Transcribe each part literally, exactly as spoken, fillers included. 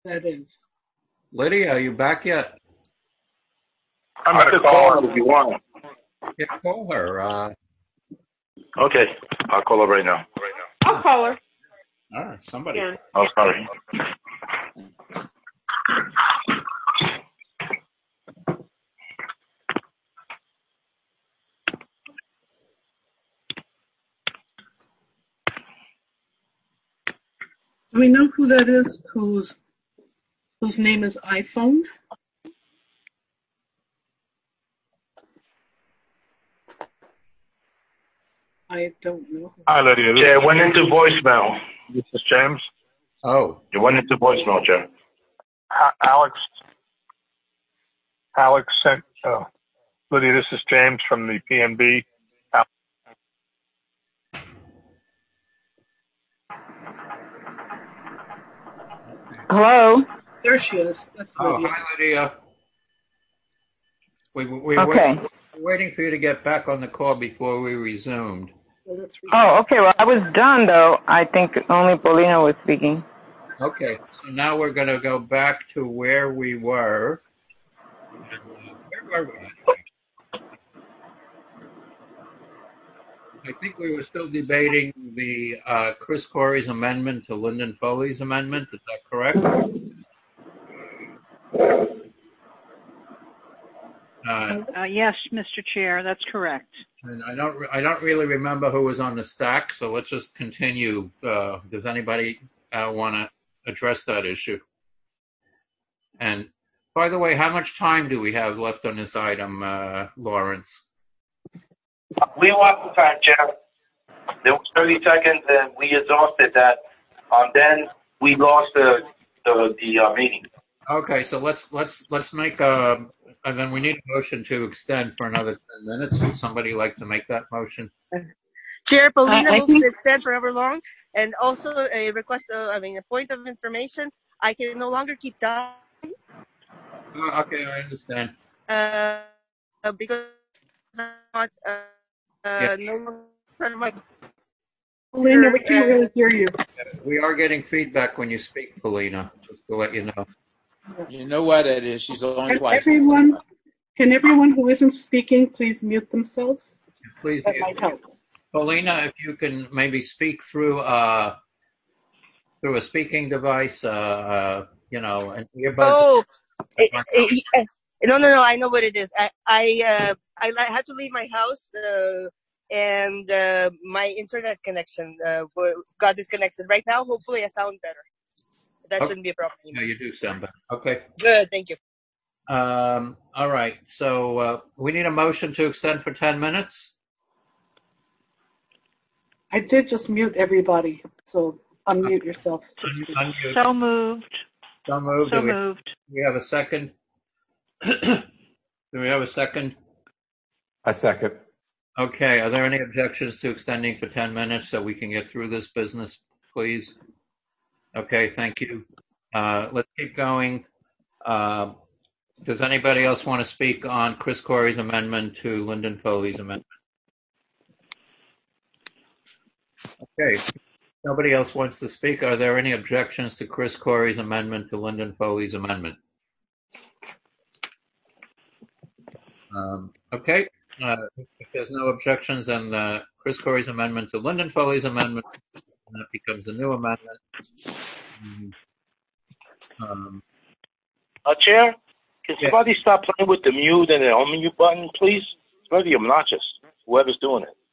that is. Lydia, are you back yet? I'm at the call if you want. Yeah, call her. Uh, Okay, I'll call her right now. Right now. I'll call her. all right, somebody. Yeah. Oh, sorry. Do we know who that is whose whose name is iPhone? I don't know. Hi, Lydia. Yeah, it went into voicemail. This is James. Oh. It went into voicemail, Jay. Alex. Alex sent. Uh, Lydia, this is James from the P N B. Hello. There she is. That's Oh, Lydia. hi, Lydia. We, we Okay. were waiting for you to get back on the call before we resumed. Well, that's Oh, okay. Well, I was done, though. I think only Paulina was speaking. Okay, so now we're going to go back to where we were. Where were we? I think we were still debating the uh, Chris Corey's amendment to Lyndon Foley's amendment. Is that correct? Uh, uh, yes, Mister Chair, that's correct. And I don't, I don't really remember who was on the stack, so let's just continue. Uh, does anybody uh, want to address that issue? And by the way, how much time do we have left on this item, uh, Lawrence? We want the time, Chair. There was thirty seconds, and we exhausted that. Um, then we lost the the, the uh, meeting. Okay, so let's let's let's make a, and then we need a motion to extend for another ten minutes. Would somebody like to make that motion? Chair, Paulina Uh, I moves think- to extend forever long, and also a request. Of, I mean, a point of information. I can no longer keep time. Uh, okay, I understand. Uh, because I'm not. Uh, Yeah. uh, no longer my. Paulina, we can't really hear you. We are getting feedback when you speak, Paulina, just to let you know. You know what it is. She's only Can twice. everyone, can everyone who isn't speaking please mute themselves? Please, That might help. Paulina, if you can maybe speak through uh through a speaking device, uh, uh you know, an earbuds. Oh, it, it, it, no, no, no. I know what it is. I, I, uh, I had to leave my house, uh, and uh, my internet connection uh, got disconnected. Right now, hopefully, I sound better. That Okay. shouldn't be a problem. Yeah, you do sound better. Okay. Good, thank you. Um. All right. So uh, we need a motion to extend for ten minutes. I did just mute everybody, so unmute yourselves. Unmute. So moved. So moved. So Do we, moved. we have a second? Do we have a second? I second. Okay. Are there any objections to extending for ten minutes so we can get through this business, please? Okay. Thank you. Uh, let's keep going. Uh, does anybody else want to speak on Chris Corey's amendment to Lyndon Foley's amendment? Okay. Nobody else wants to speak. Are there any objections to Chris Corey's amendment to Lyndon Foley's amendment? Um, okay. Uh, if there's no objections, then uh, Chris Corey's amendment to Lyndon Foley's amendment, and that becomes a new amendment. Um, Uh, Chair, can Yeah. somebody stop playing with the mute and the unmute button, please? It's very obnoxious, whoever's doing it.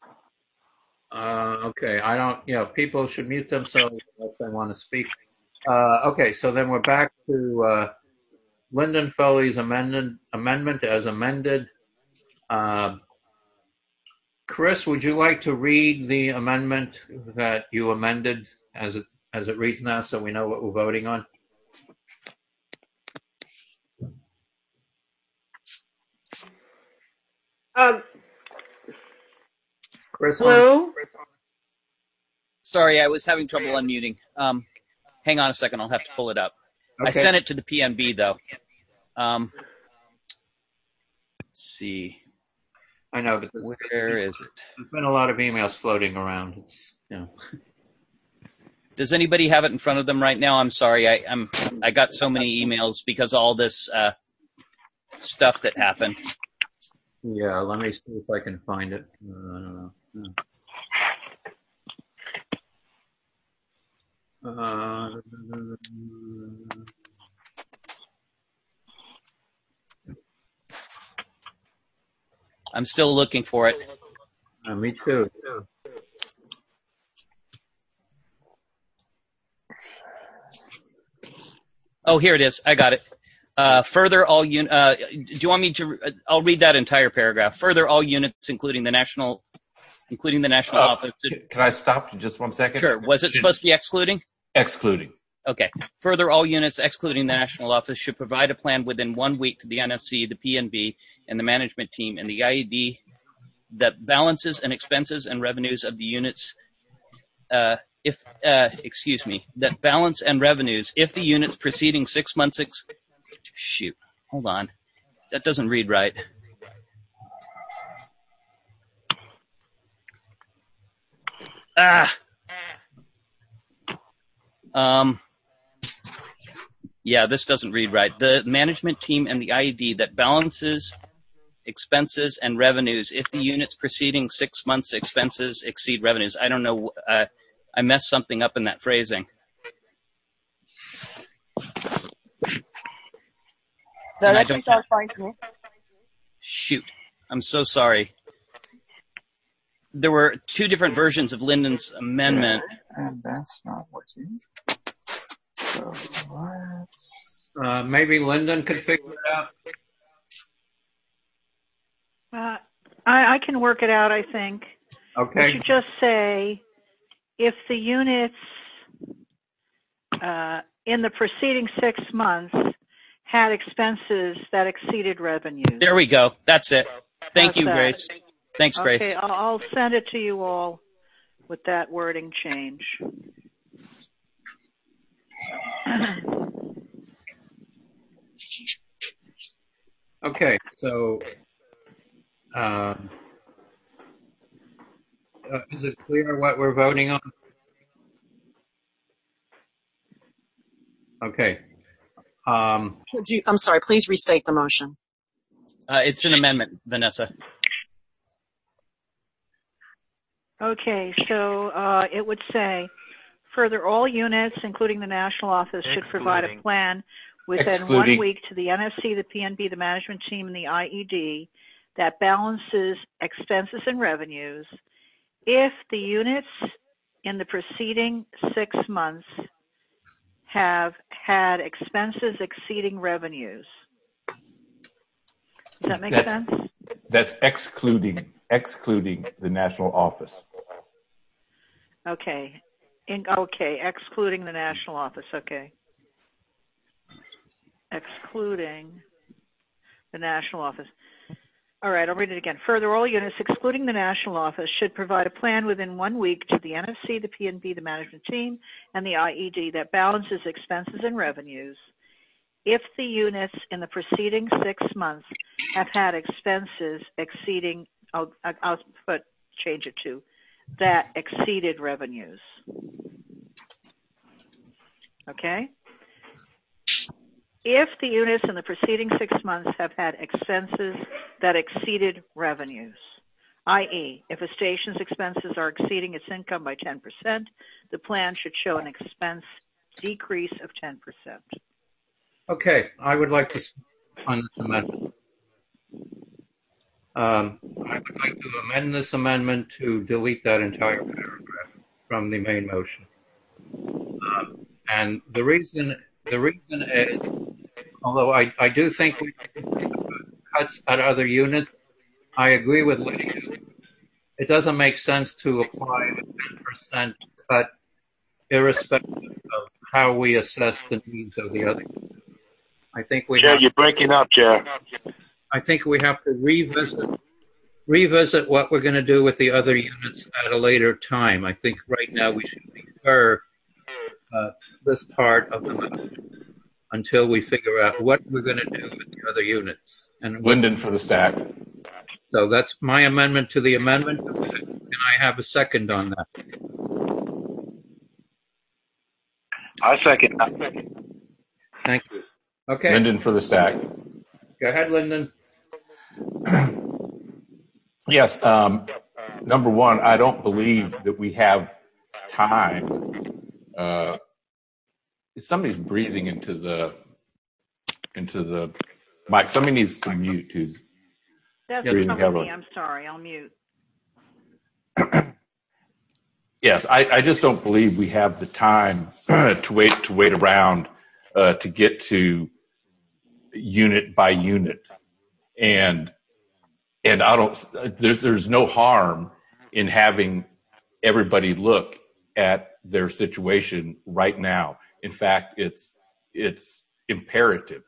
uh, okay. I don't, you know, people should mute themselves if they want to speak. Uh, okay. So then we're back to uh, Lyndon Foley's amendment, amendment as amended. Uh, Chris, would you like to read the amendment that you amended as it as it reads now, so we know what we're voting on? Um, Chris, hello? Sorry, I was having trouble unmuting. Um, hang on a second. I'll have to pull it up. Okay. I sent it to the P N B, though. Um, let's see. I know, but this, Where is it? there's been a lot of emails floating around. It's, you know. Does anybody have it in front of them right now? I'm sorry. I, I'm, I got so many emails because of all this uh, stuff that happened. Yeah, let me see if I can find it. Uh, uh, I'm still looking for it. uh, me too. Oh, here it is. I got it. Uh, further, all un- uh, do you want me to? Uh, I'll read that entire paragraph. Further, all units, including the national, including the national Uh, office. Should, Can I stop for just one second? sure. Was it supposed to be excluding? Excluding. Okay. Further, all units, excluding the national office, should provide a plan within one week to the N F C, the P N B, and the management team, and the I E D that balances and expenses and revenues of the units. Uh, if uh, excuse me, that balance and revenues if the units preceding six months. Ex- Shoot, hold on. That doesn't read right. Ah. Um. Yeah, this doesn't read right. The management team and the I E D that balances expenses and revenues if the units preceding six months expenses exceed revenues. I don't know. Uh, I messed something up in that phrasing. That And I actually don't- sounds fine to me. Shoot. I'm so sorry. There were two different versions of Lyndon's amendment. And that's not working. So let's... Uh, maybe Lyndon could figure it out. Uh, I, I can work it out, I think. Okay. We should just say, if the units uh, in the preceding six months had expenses that exceeded revenues. There we go. That's it. Thank How's you, that? Grace. Thanks, Grace. Okay, I'll, I'll send it to you all with that wording change. Okay, so um, uh, is it clear what we're voting on? Okay. Um, Could you, I'm sorry, please restate the motion. Uh, it's an amendment, Vanessa. Okay, so uh, it would say, further, all units, including the national office, should provide a plan within Excluding. one week to the N F C, the P N B, the management team, and the I E D that balances expenses and revenues if the units in the preceding six months have had expenses exceeding revenues. Does that make That's- sense? That's excluding, excluding the national office. Okay. In, okay, excluding the national office, okay. Excluding the national office. All right, I'll read it again. Further, all units excluding the national office should provide a plan within one week to the N F C, the P N B, the management team, and the I E D that balances expenses and revenues if the units in the preceding six months have had expenses exceeding, I'll, I'll put, change it to, that exceeded revenues. Okay? If the units in the preceding six months have had expenses that exceeded revenues, that is, if a station's expenses are exceeding its income by ten percent, the plan should show an expense decrease of ten percent. okay, I would like to speak on this amendment. Um, I would like to amend this amendment to delete that entire paragraph from the main motion. Um, and the reason, the reason is, although I, I do think we cuts at other units, I agree with Lydia. It doesn't make sense to apply a ten percent cut irrespective of how we assess the needs of the other units. I think we Chair, have, you're breaking up, Chair. I think we have to revisit revisit what we're going to do with the other units at a later time. I think right now we should defer uh, this part of the motion until we figure out what we're going to do with the other units. And Lyndon for the stack. So that's my amendment to the amendment. Can I have a second on that? I second. I second. Thank you. Okay. Lyndon for the stack. Go ahead, Lyndon. Yes. Um, number one, I don't believe that we have time. Uh, somebody's breathing into the into the mic. Somebody needs to mute who's That's breathing probably heavily. me. I'm sorry. I'll mute. Yes, I, I just don't believe we have the time to wait to wait around uh, to get to unit by unit, and and I don't. There's there's no harm in having everybody look at their situation right now. In fact, it's it's imperative.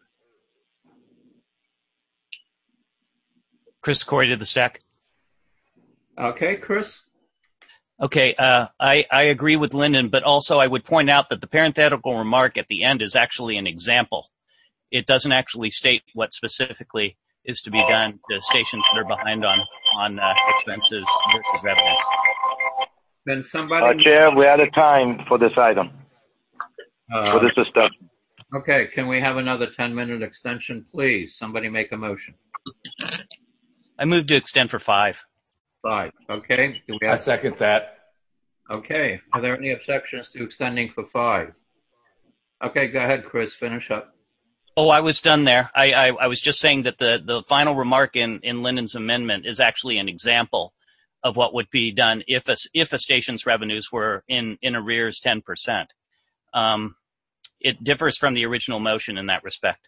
Chris Corey to the stack. Okay, Chris. Okay, uh, I, I agree with Lyndon, but also I would point out that the parenthetical remark at the end is actually an example. It doesn't actually state what specifically is to be done to stations that are behind on, on uh, expenses versus revenues. Then somebody... Uh, Chair, we're out of time for this item, Uh, for this discussion. Okay, can we have another ten-minute extension, please? Somebody make a motion. I move to extend for five. Five. Okay. Do we I have... second that. Okay. Are there any objections to extending for five? Okay, go ahead, Chris. Finish up. Oh, I was done there. I, I, I was just saying that the, the final remark in, in Lyndon's amendment is actually an example of what would be done if a, if a station's revenues were in, in arrears ten percent. Um, it differs from the original motion in that respect.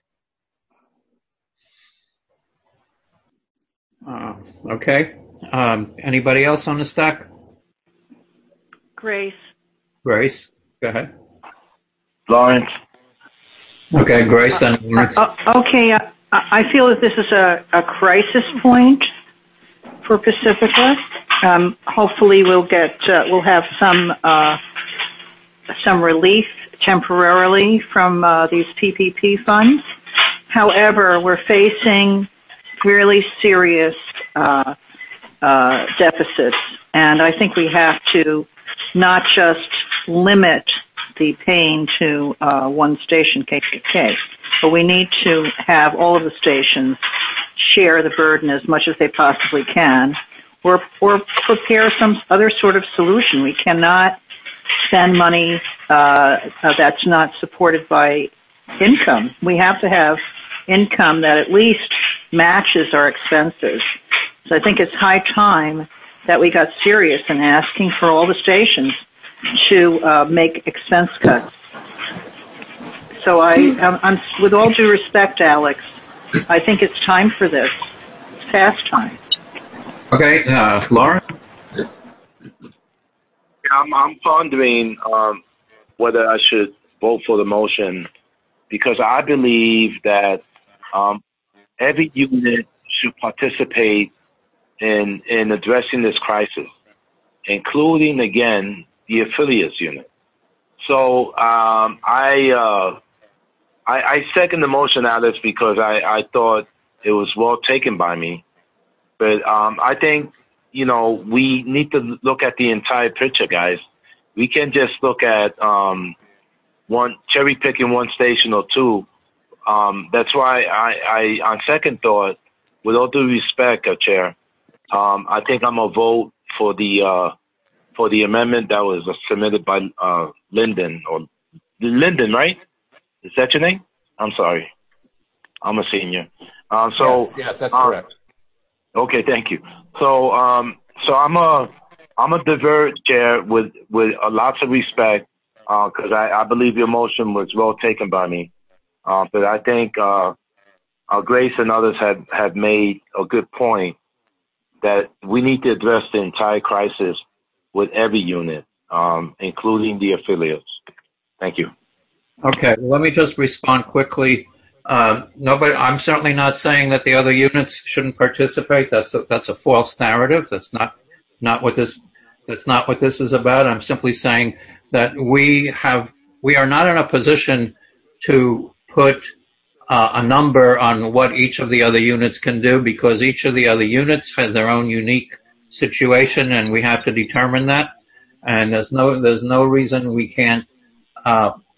Uh, okay. Um, anybody else on the stack? Grace. Grace, go ahead. Lawrence. Okay, Grace, then Lawrence. Uh, okay, uh, I feel that this is a, a crisis point for Pacifica. Um, hopefully, we'll get uh, we'll have some uh, some relief temporarily from uh, these P P P funds. However, we're facing really serious uh, uh, deficits, and I think we have to not just limit the pain to uh, one station, K K K, but we need to have all of the stations share the burden as much as they possibly can, or or prepare some other sort of solution. We cannot spend money uh, that's not supported by income. We have to have income that at least matches our expenses. So I think it's high time that we got serious in asking for all the stations to uh, make expense cuts. So I, I'm, I'm, with all due respect, Alex, I think it's time for this. It's past time. Okay, uh, Lauren? I'm, I'm pondering um, whether I should vote for the motion, because I believe that um, every unit should participate in in addressing this crisis, including, again, the affiliates unit. So um, I, uh, I I second the motion, Alex, because I, I thought it was well taken by me. But um, I think, you know, we need to look at the entire picture, guys. We can't just look at um, one cherry picking one station or two. Um, that's why I, I, on second thought, with all due respect, uh, Chair, um, I think I'm gonna vote for the uh, for the amendment that was uh, submitted by uh, Lyndon or Lyndon, right? Is that your name? I'm sorry, I'm a senior. Uh, so yes, yes, that's uh, correct. Okay, thank you. So, um, so I'm a, I'm a divert, Chair, with with uh, lots of respect, because uh, I, I believe your motion was well taken by me. Uh, but I think uh, uh, Grace and others have, have made a good point that we need to address the entire crisis with every unit, um, including the affiliates. Thank you. Okay, let me just respond quickly. Um, nobody, I'm certainly not saying that the other units shouldn't participate. That's a, that's a false narrative. That's not, not what this, that's not what this is about. I'm simply saying that we have, we are not in a position to put uh, a number on what each of the other units can do, because each of the other units has their own unique situation, and we have to determine that. And there's no, there's no reason we can't, uh,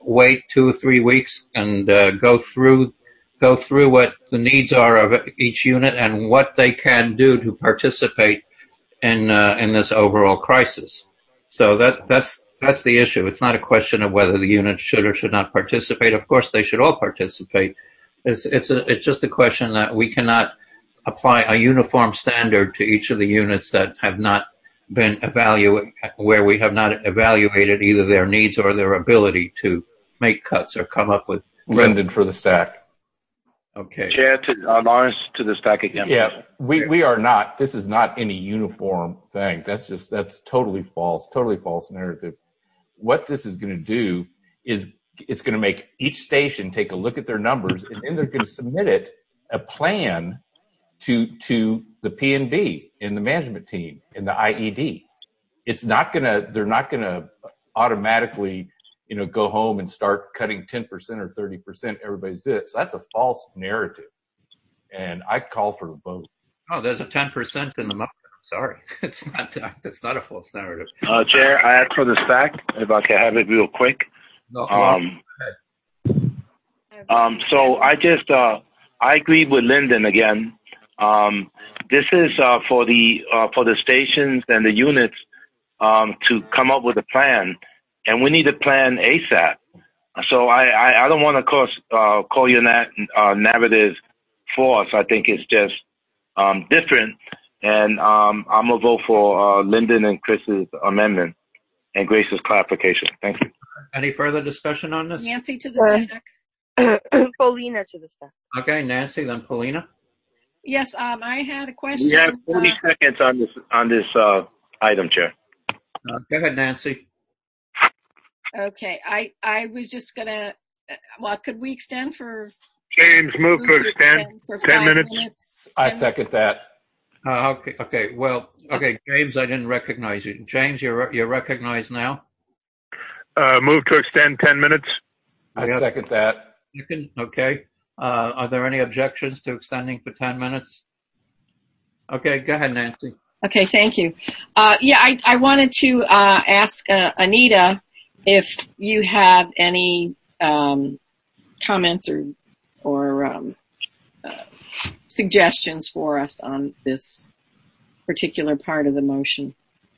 wait two or three weeks and uh, go through go through what the needs are of each unit and what they can do to participate in uh, in this overall crisis. So that that's that's the issue. It's not a question of whether the unit should or should not participate. Of course, they should all participate. It's it's a, it's just a question that we cannot apply a uniform standard to each of the units that have not been evaluated, where we have not evaluated either their needs or their ability to make cuts or come up with. Lyndon for the stack. Okay. Chair to uh, Lawrence to the stack again. Yeah, we, we are not, this is not any uniform thing. That's just, that's totally false, totally false narrative. What this is going to do is it's going to make each station take a look at their numbers, and then they're going to submit it, a plan to, to the P N B and the management team and the I E D. It's not going to, they're not going to automatically, you know, go home and start cutting ten percent or thirty percent. Everybody's doing it. So that's a false narrative. And I call for a vote. Oh, there's a ten percent in the motion. Sorry. It's not, it's not a false narrative. Uh, Chair, I ask for the stack, if I can have it real quick. No, um, um, so I just, uh, I agree with Lyndon again. Um, this is, uh, for the, uh, for the stations and the units, um, to come up with a plan. And we need a plan ASAP. So I, I, I don't want to call, uh, call your nat, uh, narrative false. I think it's just um, different. And um, I'm going to vote for uh, Lyndon and Chris's amendment and Grace's clarification. Thank you. Any further discussion on this? Nancy to the stack. Paulina to the stack. Okay, Nancy, then Paulina. Yes, um, I had a question. We have forty uh, seconds on this on this uh, item, Chair. Uh, go ahead, Nancy. Okay, I, I was just gonna, well, could we extend for? James, move to extend for ten five minutes. minutes? I ten second that. Uh, okay, okay. Well, okay, James, I didn't recognize you. James, you're you're recognized now. Uh, move to extend ten minutes. I Yeah. second that. Second, okay. Uh, are there any objections to extending for ten minutes? Okay, go ahead, Nancy. Okay, thank you. Uh, yeah, I, I wanted to uh, ask uh, Anita if you had any um, comments or or um, uh, suggestions for us on this particular part of the motion.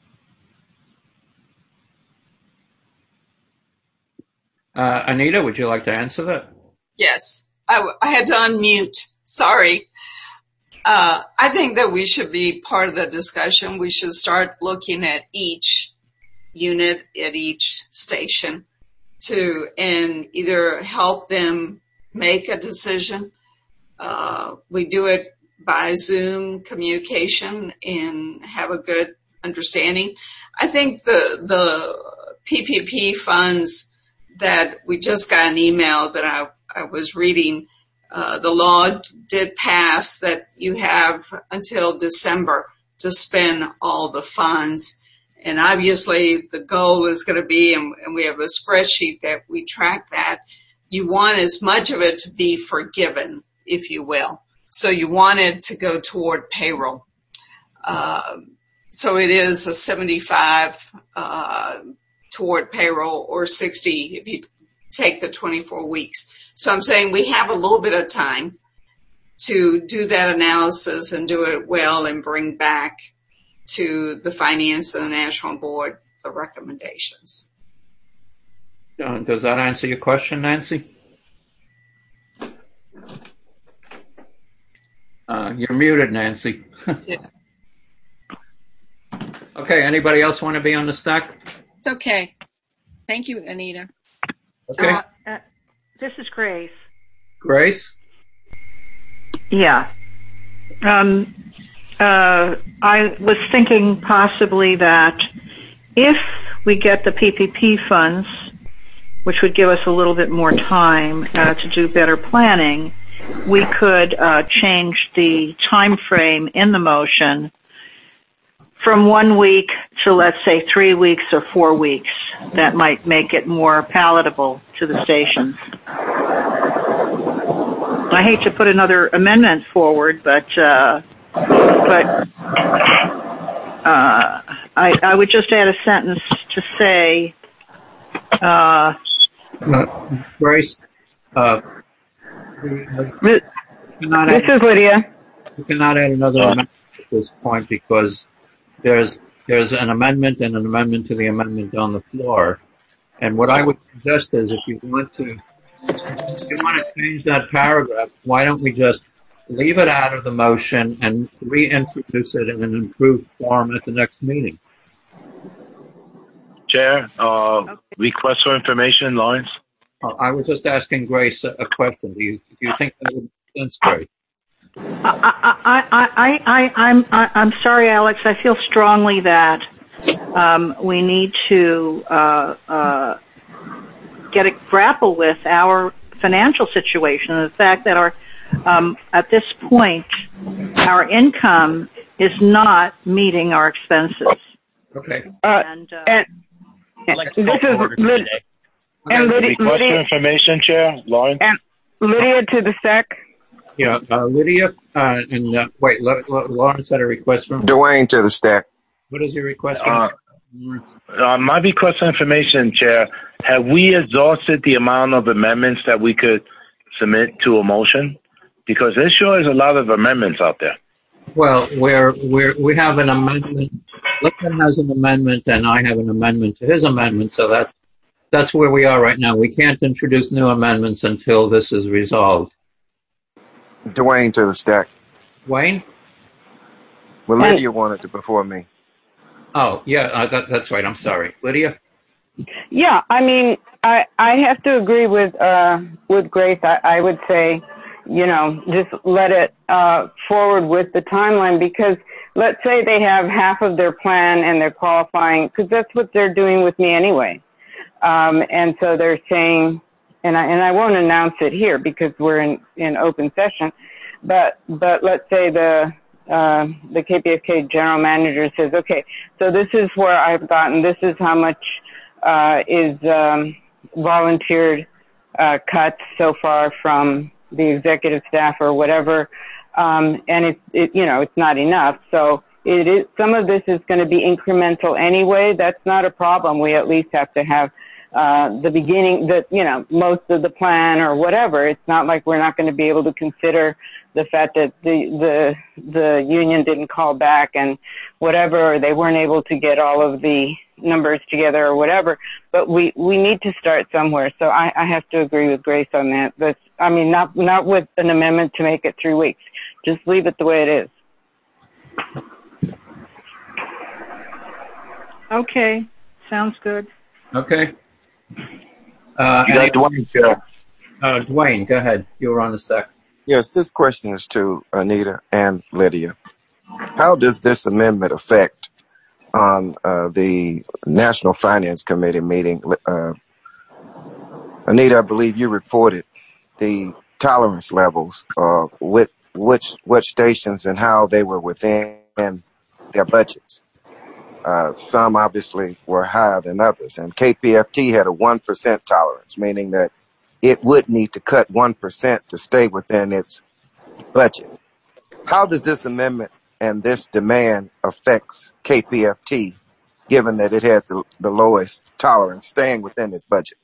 Uh, Anita, would you like to answer that? Yes, I, w- I had to unmute. Sorry. Uh, I think that we should be part of the discussion. We should start looking at each unit at each station to and either help them make a decision. Uh, we do it by Zoom communication and have a good understanding. I think the the P P P funds that we just got an email that I, I was reading, uh, the law did pass that you have until December to spend all the funds. And obviously the goal is going to be, and, and we have a spreadsheet that we track that, you want as much of it to be forgiven, if you will. So you want it to go toward payroll. Uh, so it is a seventy-five, uh, toward payroll, or sixty if you take the twenty-four weeks. So I'm saying we have a little bit of time to do that analysis and do it well and bring back to the finance and the national board the recommendations. Uh, does that answer your question, Nancy? Uh, you're muted, Nancy. Yeah. Okay, anybody else want to be on the stack? It's okay. Thank you, Anita. Okay. Uh, uh, this is Grace. Grace? Yeah. Um, uh, I was thinking possibly that if we get the P P P funds, which would give us a little bit more time uh, to do better planning, we could uh, change the time frame in the motion from one week to, let's say, three weeks or four weeks. That might make it more palatable to the stations. I hate to put another amendment forward, but uh, but uh, I, I would just add a sentence to say, uh, Uh, Grace, uh, we, uh, This, cannot this add, is Lydia. we cannot add another amendment at this point because there's there's an amendment and an amendment to the amendment on the floor. And what I would suggest is if you want to if you want to change that paragraph, why don't we just leave it out of the motion and reintroduce it in an improved form at the next meeting? Chair, uh, request for information, Lawrence. Uh, I was just asking Grace a, a question. Do you do you think that would make sense, Grace? I, I, I, I, I, I'm, I, I'm sorry, Alex. I feel strongly that um, we need to uh, uh, get a grapple with our financial situation and the fact that our, um, at this point, our income is not meeting our expenses. Okay. Uh, and, uh, and, Like this is Lyd- and Lydia, Request for Lydia, information, Chair, Lawrence. and Lydia to the sec. Yeah, uh, Lydia, uh, and uh, wait, L- L- Lawrence had a request from. Dwayne to the stack. What is your request Uh, from? uh, my request for information, Chair, have we exhausted the amount of amendments that we could submit to a motion? Because there sure is a lot of amendments out there. Well, we're we're we have an amendment. Lipton has an amendment, and I have an amendment to his amendment. So that's that's where we are right now. We can't introduce new amendments until this is resolved. Dwayne to the stack. Wayne? Well, Lydia wanted it before me. Oh, yeah, uh, that, that's right. I'm sorry, Lydia. Yeah, I mean, I I have to agree with uh with Grace. I, I would say, you know, just let it uh forward with the timeline, because let's say they have half of their plan and they're qualifying, because that's what they're doing with me anyway. Um, and so they're saying, and I and I won't announce it here because we're in in open session, but but let's say the uh, the K P F K general manager says, okay, so this is where I've gotten, this is how much uh, is um, volunteered uh, cuts so far from the executive staff or whatever, um, and it's it, you know it's not enough. So it is, some of this is going to be incremental anyway. That's not a problem. We at least have to have uh, the beginning, the you know most of the plan or whatever. It's not like we're not going to be able to consider the fact that the the the union didn't call back and whatever, or they weren't able to get all of the numbers together or whatever. But we we need to start somewhere. So I, I have to agree with Grace on that. That's I mean not not with an amendment to make it three weeks. Just leave it the way it is. Okay, sounds good. Okay. Uh, You got Dwayne, Chair. Uh, Dwayne, go ahead. You were on the stack. Yes, this question is to Anita and Lydia. How does this amendment affect on uh, the National Finance Committee meeting? Uh, Anita, I believe you reported the tolerance levels uh, with which which stations and how they were within their budgets. Uh, some obviously were higher than others, and K P F T had a one percent tolerance, meaning that it would need to cut one percent to stay within its budget. How does this amendment and this demand affects K P F T, given that it had the, the lowest tolerance, staying within its budget?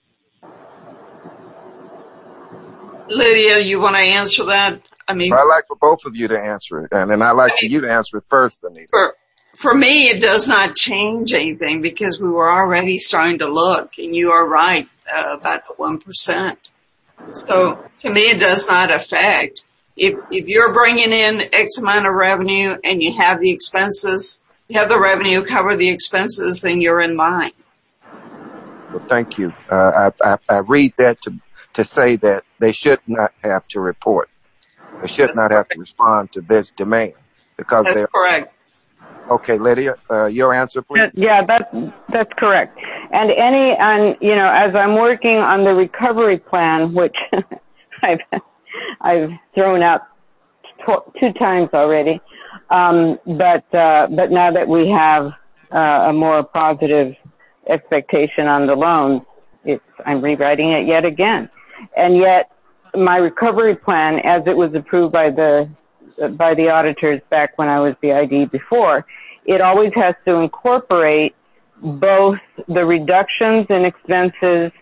Lydia, you want to answer that? I mean, I'd like for both of you to answer it, and then I'd like for you to answer it first, Anita. for, for me, it does not change anything because we were already starting to look, and you are right uh, about the one percent. So to me, it does not affect. If, if you're bringing in X amount of revenue and you have the expenses, you have the revenue cover the expenses, then you're in line. Well, thank you. Uh, I, I, I read that to to say that they should not have to report. They should That's not correct. have to respond to this demand because That's they're correct. okay. Lydia, uh, your answer, please. Yeah, that's that's correct. And any, and you know, as I'm working on the recovery plan, which I've I've thrown out tw- two times already, um, but uh, but now that we have uh, a more positive expectation on the loans, it's I'm rewriting it yet again, and yet my recovery plan, as it was approved by the by the auditors back when I was the I D before, it always has to incorporate both the reductions in expenses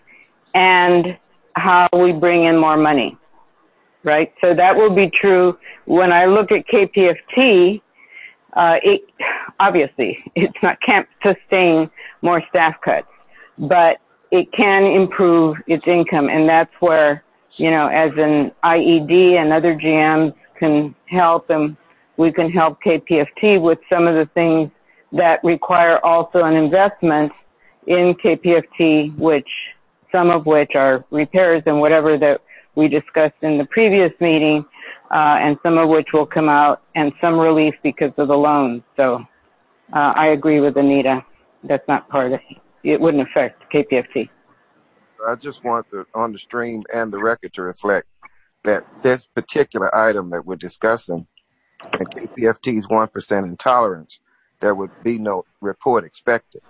and how we bring in more money, right? So that will be true when I look at K P F T. Uh, it, obviously, it's not, can't sustain more staff cuts, but it can improve its income. And that's where, you know, as an I E D and other G Ms can help, and we can help K P F T with some of the things that require also an investment in K P F T, which some of which are repairs and whatever that we discussed in the previous meeting, uh, and some of which will come out, and some relief because of the loans. So uh, I agree with Anita. That's not part of it. It wouldn't affect K P F T. I just want the, on the stream and the record to reflect that this particular item that we're discussing, and K P F T's one percent intolerance, there would be no report expected.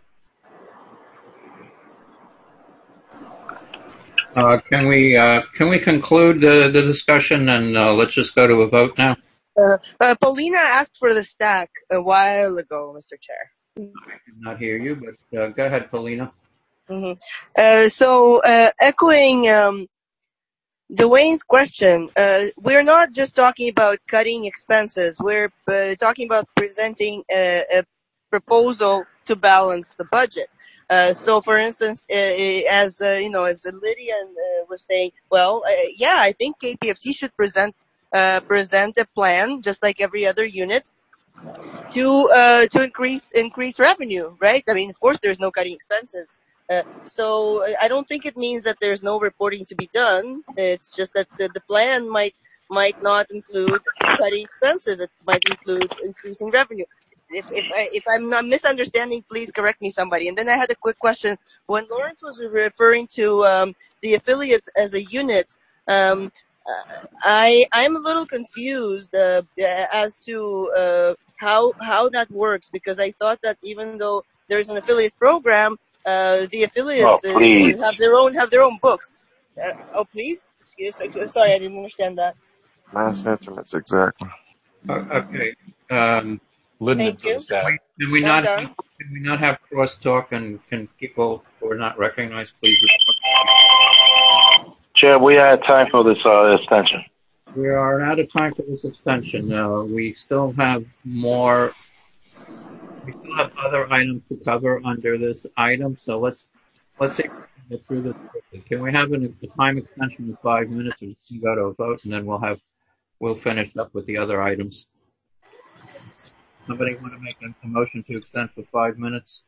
Uh, can we uh, can we conclude the, the discussion and uh, let's just go to a vote now? Uh, uh, Paulina asked for the stack a while ago, Mister Chair. I did not hear you, but uh, go ahead, Paulina. Mm-hmm. Uh, so, uh, echoing um, Dwayne's question, uh, we're not just talking about cutting expenses. We're uh, talking about presenting a, a proposal to balance the budget. Uh, so, for instance, uh, as uh, you know, as Lydia uh, was saying, well, uh, yeah, I think K P F T should present uh, present a plan, just like every other unit, to uh, to increase increase revenue, right? I mean, of course, there's no cutting expenses. Uh, so I don't think it means that there's no reporting to be done. It's just that the, the plan might might not include cutting expenses. It might include increasing revenue. If if, I, if I'm not misunderstanding, please correct me, somebody. And then I had a quick question. When Lawrence was referring to um, the affiliates as a unit, um, I I'm a little confused uh, as to uh, how how that works, because I thought that even though there's an affiliate program, uh, the affiliates Oh, please. uh, have their own have their own books. Uh, oh, please. Excuse. Sorry, I didn't understand that. My sentiments exactly. Uh, okay. Um, Thank you. Can we Well not done. can we not have crosstalk, and can people who are not recognized please report? Chair, we had time for this uh, extension. We are out of time for this extension. Uh, we still have more. We still have other items to cover under this item, so let's let's see if we can get through this quickly. Can we have an, a time extension of five minutes, or we can go to a vote, and then we'll have we'll finish up with the other items. Somebody want to make a, a motion to extend for five minutes?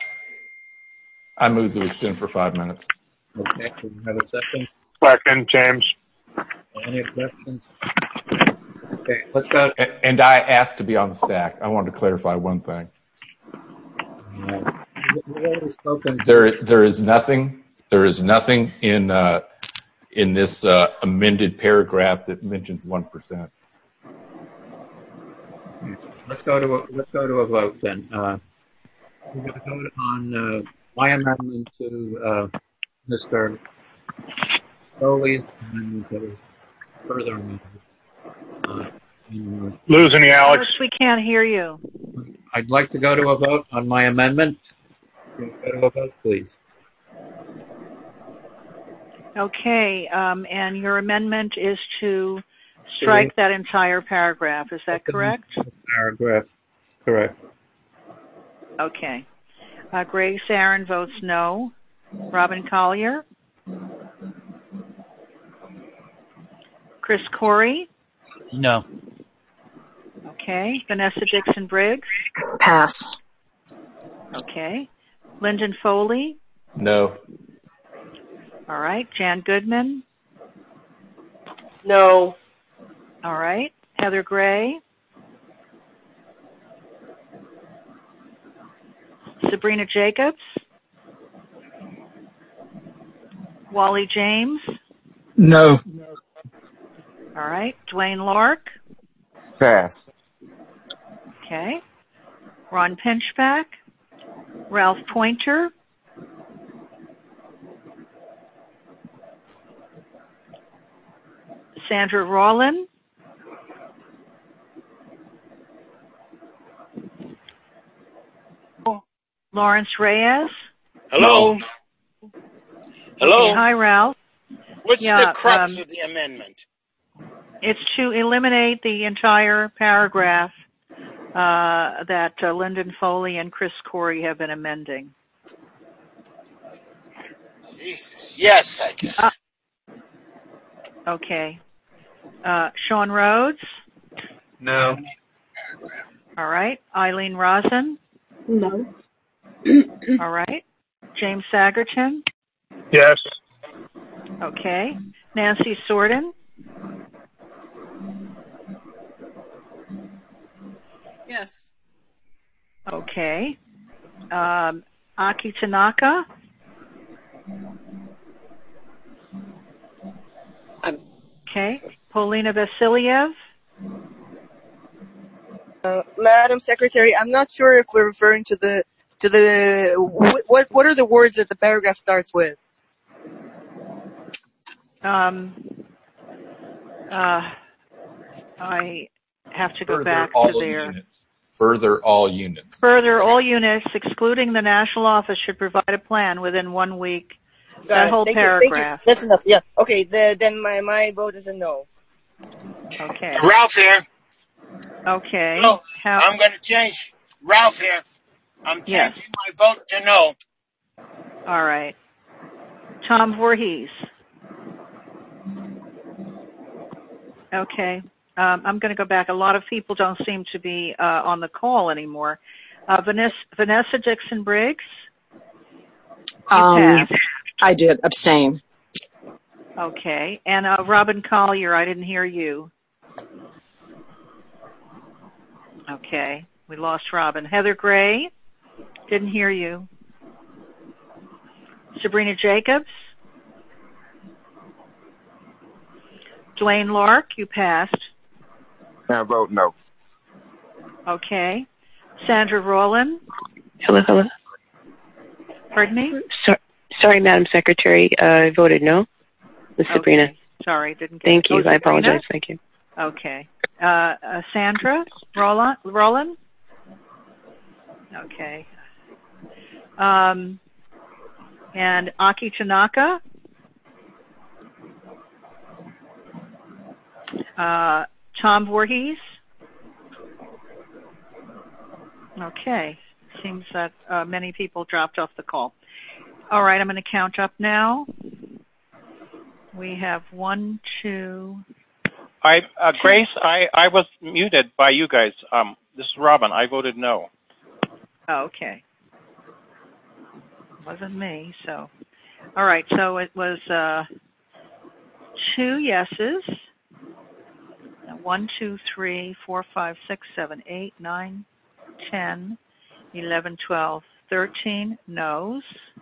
I move to extend for five minutes. Okay, can we have a second? Second, James. Any objections? Okay, let's go. And I asked to be on the stack. I wanted to clarify one thing. Uh, we've already spoken. There, there is nothing. There is nothing in uh, in this uh, amended paragraph that mentions one percent. Let's go to a, let's go to a vote then. Uh, we're going to vote on uh, my amendment to uh, Mister Foley's amendment that was further amended. Uh, in, uh, Losing you, Alex. Alex, we can't hear you. I'd like to go to a vote on my amendment. Can we go to a vote, please? Okay, um, and your amendment is to strike that entire paragraph. Is that correct? Paragraph, correct. Okay. Uh, Grace Aaron votes no. Robin Collier? Chris Corey? No. Okay. Vanessa Dixon Briggs? Pass. Okay. Lyndon Foley? No. All right. Jan Goodman? No. All right. Heather Gray? Sabrina Jacobs? Wally James? No. All right. Dwayne Lark? Pass. Okay. Ron Pinchback? Ralph Pointer? Sandra Rawlin? Lawrence Reyes? Hello. Hello? Okay, hi, Ralph. What's Yeah, the crux um, of the amendment? It's to eliminate the entire paragraph uh, that uh, Lyndon Foley and Chris Corey have been amending. Jesus. Yes, I can. Uh, okay. Uh, Sean Rhodes? No. All right. Eileen Rosen? No. All right. James Sagerton? Yes. Okay. Nancy Sorden? Yes. Okay. Um, Aki Tanaka? Okay. Paulina Vasiliev? Uh, Madam Secretary, I'm not sure if we're referring to the to the what what, what are the words that the paragraph starts with? Um, uh, I have to go Further back to all there. units. Further all units. Further, all units, excluding the national office, should provide a plan within one week. Got That it. whole Thank you. Thank you. paragraph. That's enough. Yeah. Okay. The, then my my vote is a no. Okay. Ralph here. Okay. No, How? I'm going to change. Ralph here. I'm Yes. changing my vote to no. All right. Tom Voorhees. Okay. Um, I'm going to go back. A lot of people don't seem to be uh, on the call anymore. Uh, Vanessa, Vanessa Dixon Briggs. You Um, passed. I did abstain. Okay. And uh, Robin Collier, I didn't hear you. Okay. We lost Robin. Heather Gray, didn't hear you. Sabrina Jacobs. Dwayne Lark, you passed. I vote no. Okay. Sandra Rowland. Hello, hello. Pardon me? So, sorry, Madam Secretary. Uh, I voted no. Miz Okay. Sabrina. Sorry, didn't get Thank it. you. Oh, I Sabrina? apologize. Thank you. Okay. Uh, uh, Sandra Rowland? Rowland? Okay. Um, and Aki Tanaka? Uh, Tom Voorhees? Okay. Seems that uh, many people dropped off the call. All right, I'm going to count up now. We have one, two. I, uh, Grace, I, I was muted by you guys. Um, this is Robin. I voted no. Oh, okay. Wasn't me, so. All right, so it was uh, two yeses. One, two, three, four, five, six, seven, eight, nine, ten, eleven, twelve, thirteen noes.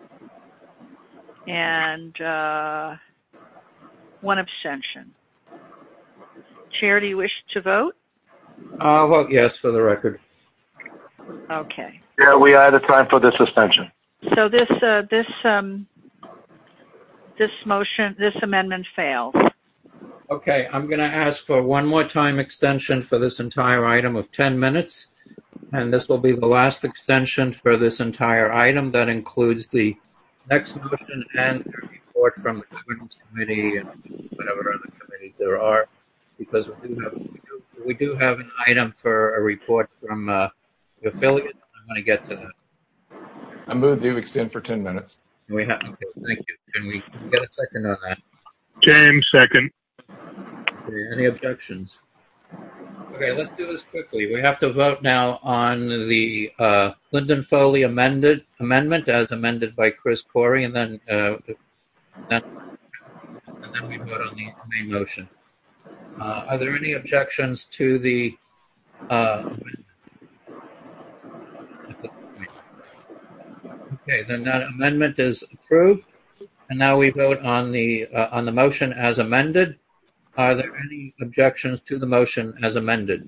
And uh, one abstention. Chair, do you wish to vote? I'll vote yes for the record. Okay. Yeah, we are at a time for the suspension. So this uh, this um, this motion, this amendment fails. Okay, I'm going to ask for one more time extension for this entire item of ten minutes. And this will be the last extension for this entire item. That includes the next motion and the report from the governance committee and whatever other committees there are. Because we do have, we do, we do have an item for a report from uh, the affiliate. I'm going to get to that. I move to extend for ten minutes. We have, okay, thank you. Can we get a second on that? James, second. Okay, any objections? Okay, let's do this quickly. We have to vote now on the uh, Lyndon Foley amended amendment as amended by Chris Corey, and then, uh, then and then we vote on the main motion. Uh, are there any objections to the uh, amendment? Okay, then that amendment is approved, and now we vote on the uh, on the motion as amended. Are there any objections to the motion as amended?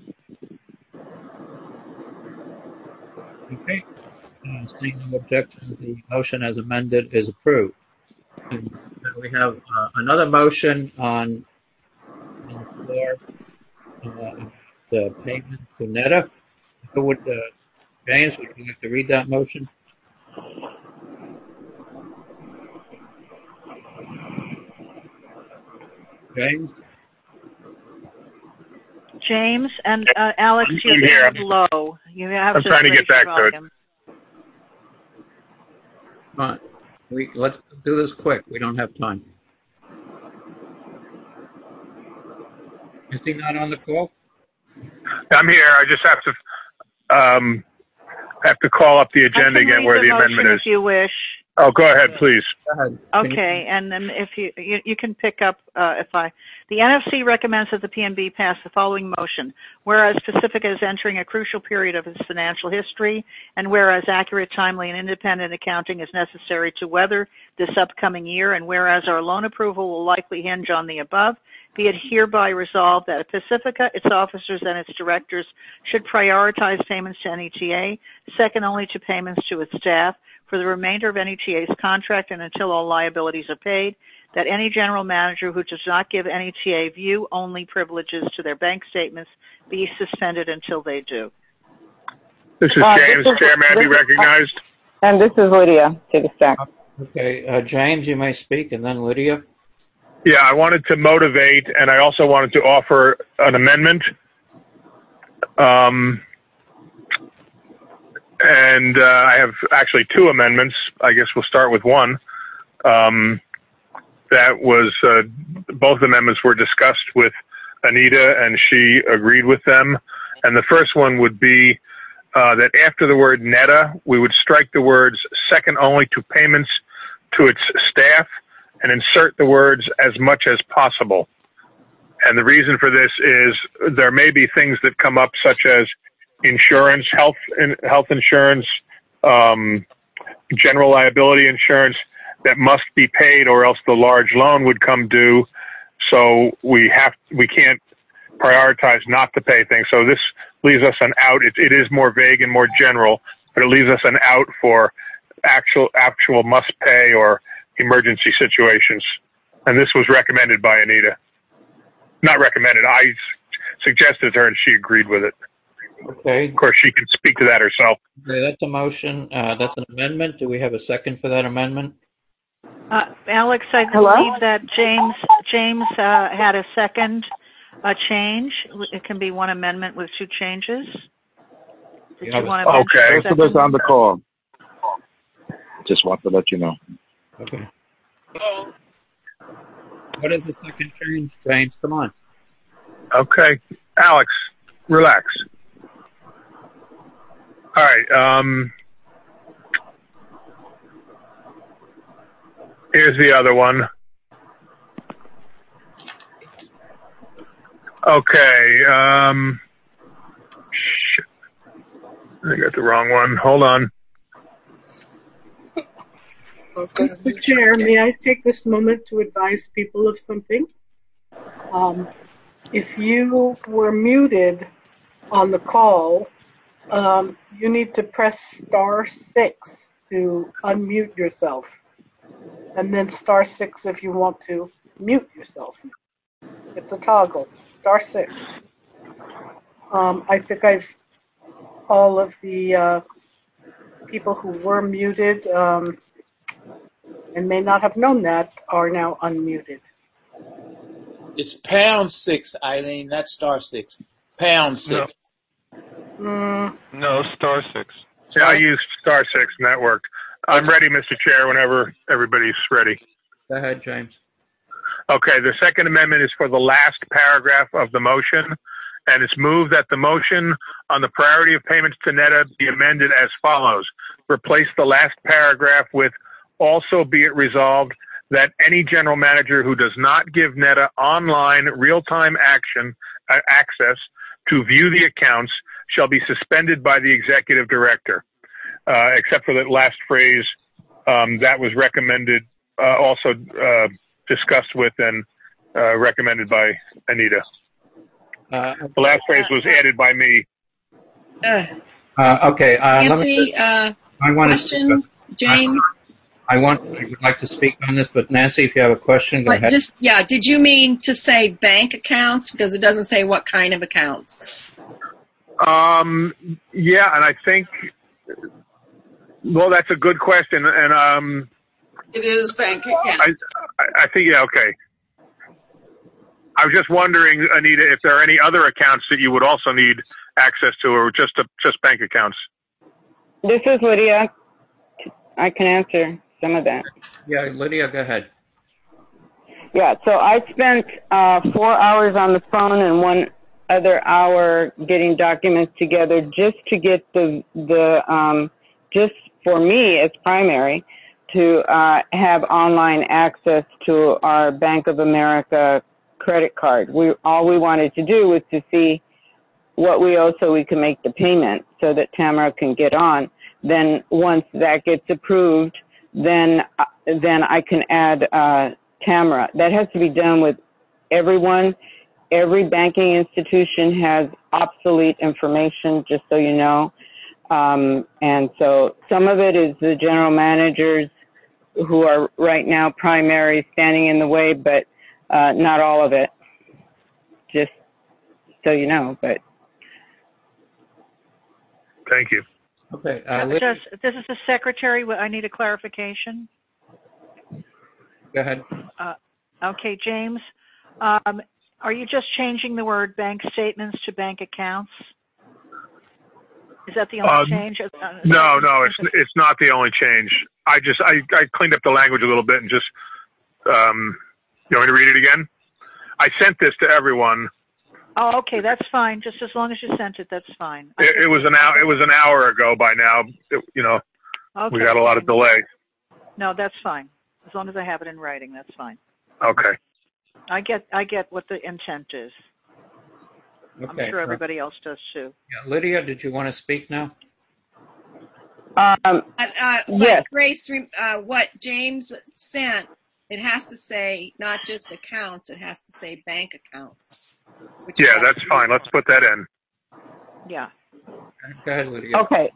Okay, uh, seeing no objections, the motion as amended is approved. And then we have uh, another motion on, on the floor, uh, the payment to NETA. Who would, uh, James, would you like to read that motion? James? James and uh, Alex, I'm you're here. very low. You have I'm to trying to raise get back your to it. volume. Come on. We, let's do this quick. We don't have time. Is he not on the call? I'm here. I just have to um, have to call up the agenda I can again read where the the motion amendment is. if you wish. Oh, go ahead, please. Go ahead. Okay, and then if you, you you can pick up uh, if I the N F C recommends that the P N B pass the following motion: whereas Pacifica is entering a crucial period of its financial history, and whereas accurate, timely, and independent accounting is necessary to weather this upcoming year, and whereas our loan approval will likely hinge on the above, be it hereby resolved that Pacifica, its officers, and its directors should prioritize payments to N E T A, second only to payments to its staff, for the remainder of N E T A's contract and until all liabilities are paid, that any general manager who does not give N E T A view-only privileges to their bank statements be suspended until they do. This is Uh, James. this is- Chair, may I be this is- recognized? And this is Lydia Tigestack. Okay, uh, James, you may speak, and then Lydia. Yeah, I wanted to motivate, and I also wanted to offer an amendment. Um, and uh, I have actually two amendments. I guess we'll start with one. Um, that was, uh, both amendments were discussed with Anita, and she agreed with them. And the first one would be uh, that after the word NETA, we would strike the words second only to payments to its staff and insert the words as much as possible. And the reason for this is there may be things that come up such as insurance, health, health insurance, um, general liability insurance that must be paid, or else the large loan would come due. So we have, we can't prioritize not to pay things. So this leaves us an out. It, it is more vague and more general, but it leaves us an out for actual, actual must pay or emergency situations. And this was recommended by Anita. Not recommended. I suggested to her and she agreed with it. Okay. Of course, she can speak to that herself. Okay, that's a motion. Uh, that's an amendment. Do we have a second for that amendment? Uh, Alex, I Hello? believe that James James uh, had a second uh, change. It can be one amendment with two changes. Did Yeah, you want to mention okay. a Elizabeth's second? on the call. Just want to let you know. Okay. What is the second change, James? Come on. Okay. Alex, relax. All right. Um, here's the other one. Okay. Um, shit. I got the wrong one. Hold on. Mister Chair, may I take this moment to advise people of something? Um, if you were muted on the call, um, you need to press star six to unmute yourself, and then star six if you want to mute yourself. It's a toggle. Star six. Um, I think I've all of the uh, people who were muted um, and may not have known that are now unmuted. It's pound six, Eileen, not star six. Pound six. Mm, No, star six. Yeah, I used star six and that worked. I'm ready, Mister Chair, whenever everybody's ready. Go ahead, James. Okay, the second amendment is for the last paragraph of the motion, and it's moved that the motion on the priority of payments to NETA be amended as follows. Replace the last paragraph with, also be it resolved that any general manager who does not give NETA online real-time action uh, access to view the accounts shall be suspended by the executive director, uh, except for the last phrase um, that was recommended, uh, also uh, discussed with and uh, recommended by Anita. Uh, The last phrase was added by me. Uh, uh, okay. Uh, let Nancy, me, uh, I want question, to, James? I want. I would like to speak on this, but Nancy, if you have a question, go But ahead. just, yeah, did you mean to say bank accounts? Because it doesn't say what kind of accounts. Um, yeah, and I think, well, that's a good question, and um, It is bank account. I, I, I think, yeah, okay. I was just wondering, Anita, if there are any other accounts that you would also need access to, or just a, just bank accounts. This is Lydia. I can answer some of that. Yeah, Lydia, go ahead. Yeah, so I spent uh, four hours on the phone and one other hour getting documents together just to get the, the um, just for me as primary, to uh, have online access to our Bank of America credit card. We all we wanted to do was to see what we owe so we can make the payment so that Tamara can get on. Then once that gets approved, then uh, then I can add uh, Tamara. That has to be done with everyone. Every banking institution has obsolete information, just so you know. Um, and so some of it is the general managers who are right now primary standing in the way, but uh, not all of it, just so you know. But thank you. Okay. Uh, just, this is the secretary. I need a clarification. Go ahead. Uh, okay, James. Um, are you just changing the word bank statements to bank accounts? Is that the only Uh, change? Uh, No, no, it's it's not the only change. I just I, I cleaned up the language a little bit and just um, you want me to read it again? I sent this to everyone. Oh, okay, that's fine. Just as long as you sent it, that's fine. It, it was an hour. It was an hour ago by now. It, you know, Okay. we got a lot of delay. No, that's fine. As long as I have it in writing, that's fine. Okay. I get I get what the intent is. Okay. I'm sure everybody else does too. Yeah, Lydia, did you want to speak now? Um, Uh, uh, but yes. Grace, uh, what James sent, it has to say not just accounts, it has to say bank accounts. which Yeah, is- that's fine. Let's put that in. Yeah. Go ahead, Lydia. Okay.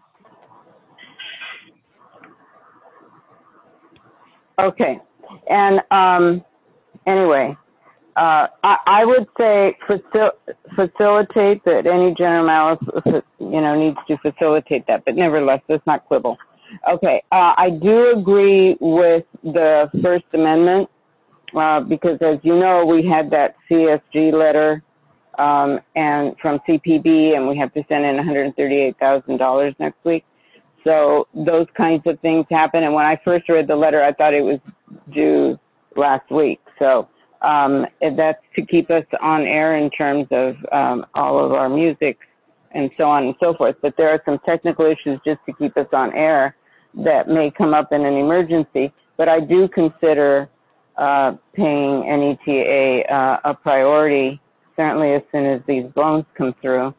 Okay. And um, anyway, uh, I, I would say facil- facilitate that any general malice, you know, needs to facilitate that. But nevertheless, let's not quibble. Okay. Uh, I do agree with the First Amendment uh, because, as you know, we had that C S G letter um, and from C P B, and we have to send in one hundred thirty-eight thousand dollars next week. So those kinds of things happen. And when I first read the letter, I thought it was due last week. So um, that's to keep us on air in terms of um, all of our music and so on and so forth. But there are some technical issues just to keep us on air that may come up in an emergency. But I do consider uh, paying N E T A uh, a priority, certainly as soon as these loans come through.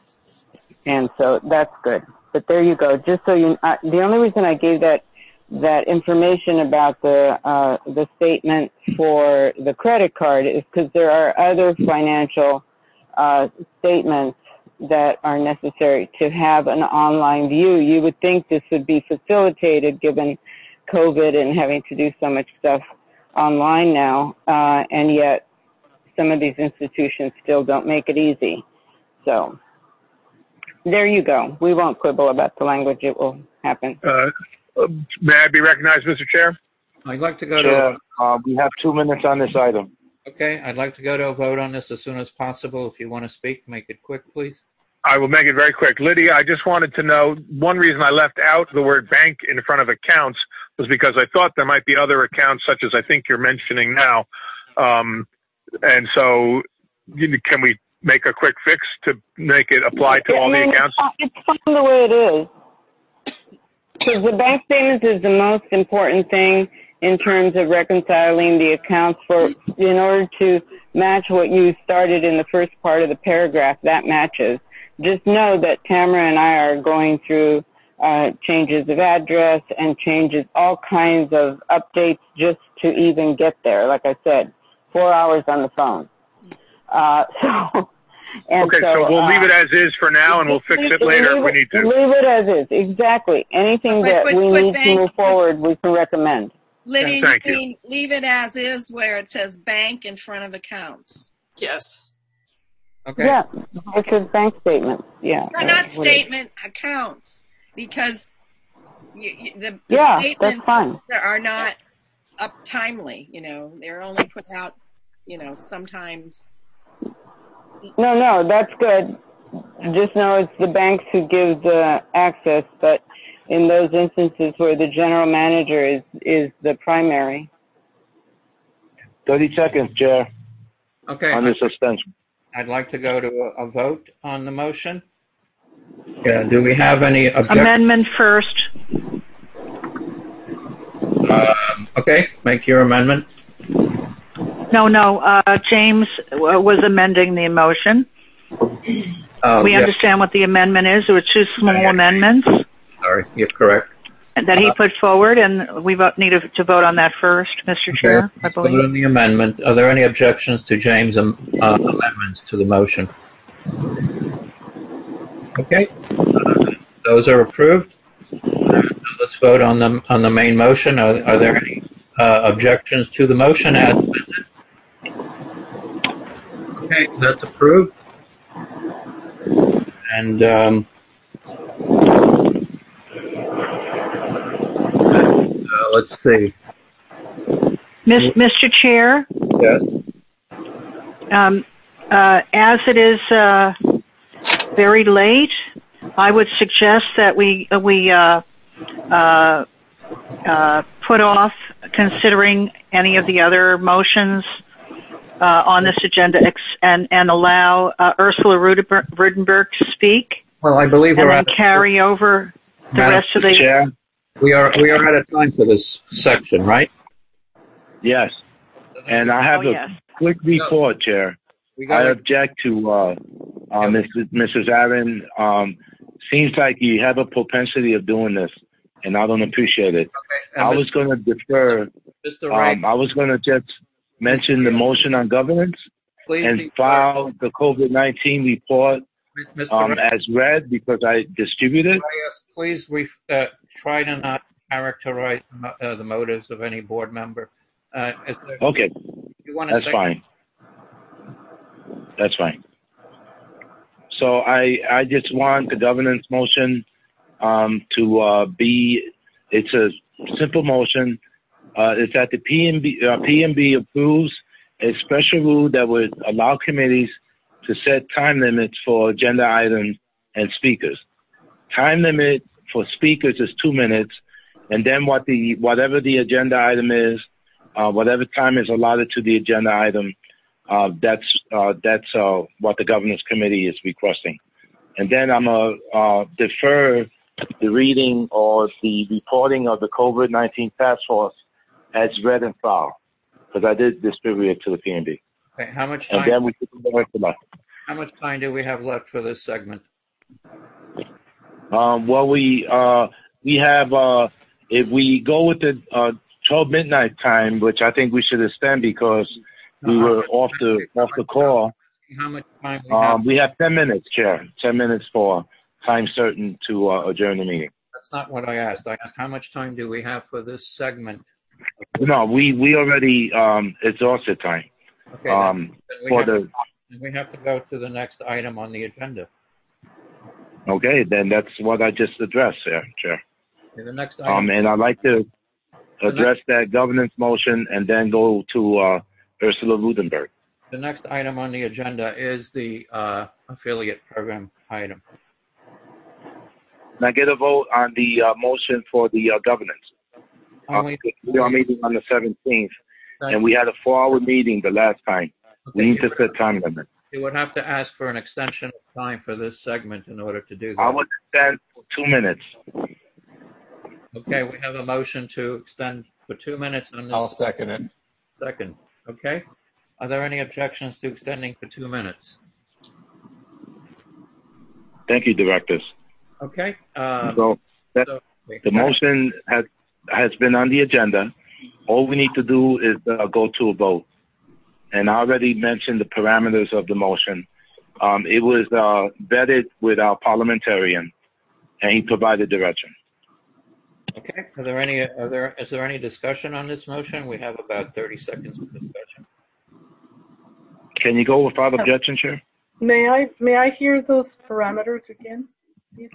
And so that's good. But there you go. Just so you, uh, the only reason I gave that that information about the uh, the statement for the credit card is because there are other financial uh, statements that are necessary to have an online view. You would think this would be facilitated given COVID and having to do so much stuff online now, uh, and yet some of these institutions still don't make it easy. So. There you go. We won't quibble about the language. It will happen. Uh, may I be recognized, Mister Chair? I'd like to go Chair, to. uh, we have two minutes on this item. Okay, I'd like to go to a vote on this as soon as possible. If you want to speak, make it quick, please. I will make it very quick. Lydia, I just wanted to know, one reason I left out the word bank in front of accounts was because I thought there might be other accounts, such as I think you're mentioning now. Um, and so can we make a quick fix to make it apply to I all mean, the accounts? It's fine the way it is. Because the bank statements is the most important thing in terms of reconciling the accounts for, in order to match what you started in the first part of the paragraph, that matches. Just know that Tamara and I are going through uh, changes of address and changes, all kinds of updates just to even get there. Like I said, four hours on the phone. Uh, so, and okay, so, so we'll uh, leave it as is for now, and we'll fix it later if we need to. Leave it as is, exactly. Anything But- that but- we but need bank- to move forward, we can recommend. Lydia, Thank you you. mean leave it as is where it says bank in front of accounts. Yes. Okay. Yeah, it says bank statements. Yeah. Or uh, not what is- statement, accounts, because you, you, the, the Yeah, statements that's fine. are not up timely, you know, they're only put out you know, sometimes. No, no, that's good. Just know it's the banks who give the access, but in those instances where the general manager is, is the primary. thirty seconds, Chair, Okay. on the suspension. I'd like to go to a, a vote on the motion. Yeah, do we have any objections? Amendment first. Um, okay, make your amendment. No, no, uh, James w- was amending the motion. Oh, We yeah. understand what the amendment is. There were two small Yeah, yeah. amendments Sorry, you're correct. that he Uh, put forward, and we vote, need to vote on that first, Mister Chair, Okay, I let's vote believe. on the amendment. Are there any objections to James' um, uh, amendments to the motion? Okay, uh, those are approved. Uh, let's vote on the on the main motion. Are, are there any uh, objections to the motion as amended? Okay, that's approved. And um, uh, let's see. Mis- Mister Chair, Yes. um, uh, as it is uh, very late, I would suggest that we uh, we uh, uh, uh, put off considering any of the other motions uh, on this agenda ex- and and allow uh, Ursula Rudenberg, Rudenberg to speak, Well, I believe and we're then at carry over the Madam rest of the. Chair, we are we are out of time for this section, right? yes. And I have Oh, a yes. quick report, Chair. We got I it. object to uh, uh, Missus Missus Aaron. Um, seems like you have a propensity of doing this, and I don't appreciate it. Okay, I uh, was going to defer. Mister Wright, Um, I was going to just mention the motion on governance please and be file the COVID nineteen report Mister um, Wright, as read because I distributed. please ref, uh, try to not characterize uh, the motives of any board member. Uh, is there, Okay, you want to that's say? fine. That's fine. So I I just want the governance motion um, to uh, be. It's a simple motion. Uh, it's that the P M B uh, P M B approves a special rule that would allow committees to set time limits for agenda items and speakers. Time limit for speakers is two minutes, and then what the whatever the agenda item is, uh, whatever time is allotted to the agenda item, uh, that's uh, that's uh, what the governance committee is requesting. And then I'm gonna uh, defer the reading or the reporting of the COVID nineteen task force as read and filed, because I did distribute it to the P M B. Okay, how much And time? then we can go back to that. How much time do we have left for this segment? Um, well, we uh, we have uh, if we go with the uh, twelve midnight time, which I think we should extend because we No, were off the off the call. How much time we have? Um, we have ten minutes, Chair. Ten minutes for time certain to uh, adjourn the meeting. That's not what I asked. I asked how much time do we have for this segment? No, we we already um, exhausted time. Okay, Um, then, then we for have, the then we have to go to the next item on the agenda. okay, then that's what I just addressed, there, Chair. Okay, the next item. Um, and I'd like to address that governance motion and then go to uh, Ursula Rudenberg. The next item on the agenda is the uh, affiliate program item. Can I get a vote on the uh, motion for the uh, governance? Only, Uh, we are meeting on the seventeenth, Thank and we had a four-hour meeting the last time. We Okay, need to you would- set time limit. You would have to ask for an extension of time for this segment in order to do that. I would extend for two minutes. Okay, we have a motion to extend for two minutes on this. I'll second it. Second, okay. Are there any objections to extending for two minutes? Thank you, directors. Okay. Um, So that, so- the motion has has been on the agenda. All we need to do is uh, go to a vote. And I already mentioned the parameters of the motion. Um, it was uh, vetted with our parliamentarian, and he provided direction. Okay. Are there any? Are there? Is there any discussion on this motion? We have about thirty seconds of discussion. Can you go without objection, Chair? May I may I hear those parameters again, please?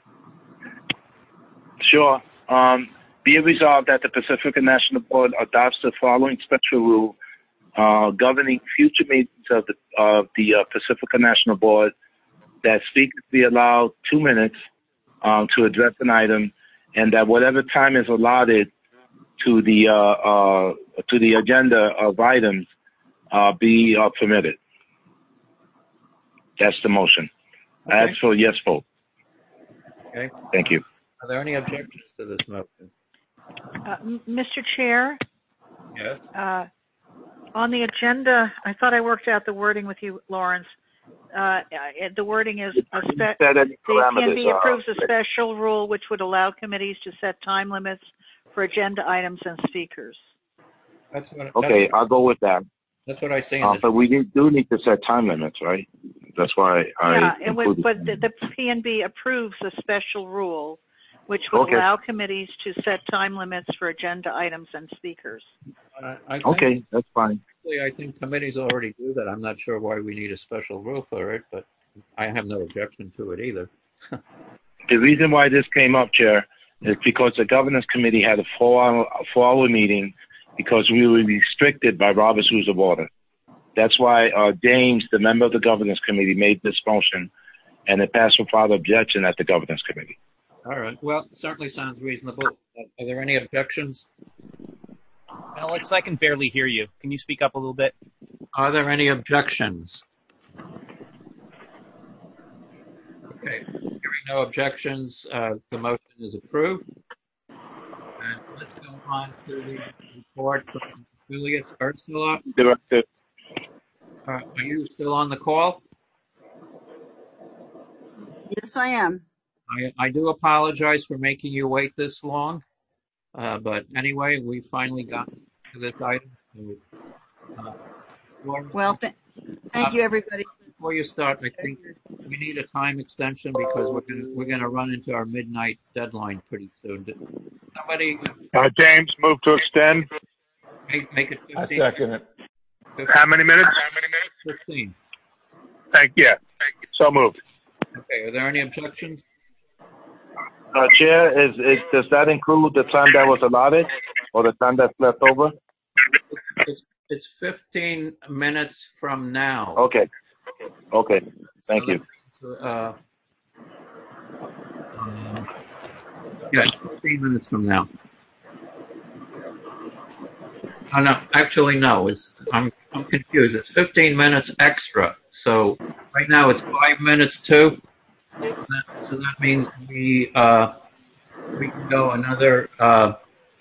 Sure. Um, be it resolved that the Pacifica National Board adopts the following special rule uh, governing future meetings of the, of the uh, Pacifica National Board that speakers be allowed two minutes um, to address an item, and that whatever time is allotted to the uh, uh, to the agenda of items uh, be uh, permitted. That's the motion. Okay. Ask for a yes vote. Okay. Thank you. Are there any objections to this motion? Uh, M- Mister Chair, Yes. uh, on the agenda, I thought I worked out the wording with you, Lawrence. Uh, uh, the wording is a spe- Set any the P N B parameters, uh, approves a special rule which would allow committees to set time limits for agenda items and speakers. That's what. Okay, That's, I'll go with that. that's what I say in Uh, this. but we need, do need to set time limits, right? That's why I Yeah, it would, included. but the, the P N B approves a special rule which would Okay. allow committees to set time limits for agenda items and speakers. I, I think, Okay, that's fine. actually, I think committees already do that. I'm not sure why we need a special rule for it, but I have no objection to it either. The reason why this came up, Chair, is because the governance committee had a four-hour, four-hour meeting because we were restricted by Robert's Rules of Order. That's why uh, James, the member of the governance committee, made this motion, and it passed without objection at the governance committee. All right. Well, certainly sounds reasonable. Are there any objections? Alex, I can barely hear you. Can you speak up a little bit? Are there any objections? Okay. Hearing no objections, uh, the motion is approved. And let's go on to the report from affiliates. Ursula, Director. uh, are you still on the call? Yes, I am. I, I do apologize for making you wait this long. Uh, but anyway, we finally got to this item. Uh, Laura, Well, th- thank you, everybody. Before you start, I think we need a time extension because we're gonna we're gonna run into our midnight deadline pretty soon. Somebody Uh, James, move to extend. make, make it fifteen. I second it. How many minutes? Fifteen. Thank you. So moved. Okay. Are there any objections? Uh, Chair, is, is does that include the time that was allotted or the time that's left over? It's, it's fifteen minutes from now. Okay. Okay. Thank So you. that- Uh, um, yeah, it's fifteen minutes from now. Oh, no, actually, no. It's I'm I'm confused. It's fifteen minutes extra. So right now it's five minutes too. So that, so that means we uh we can go another uh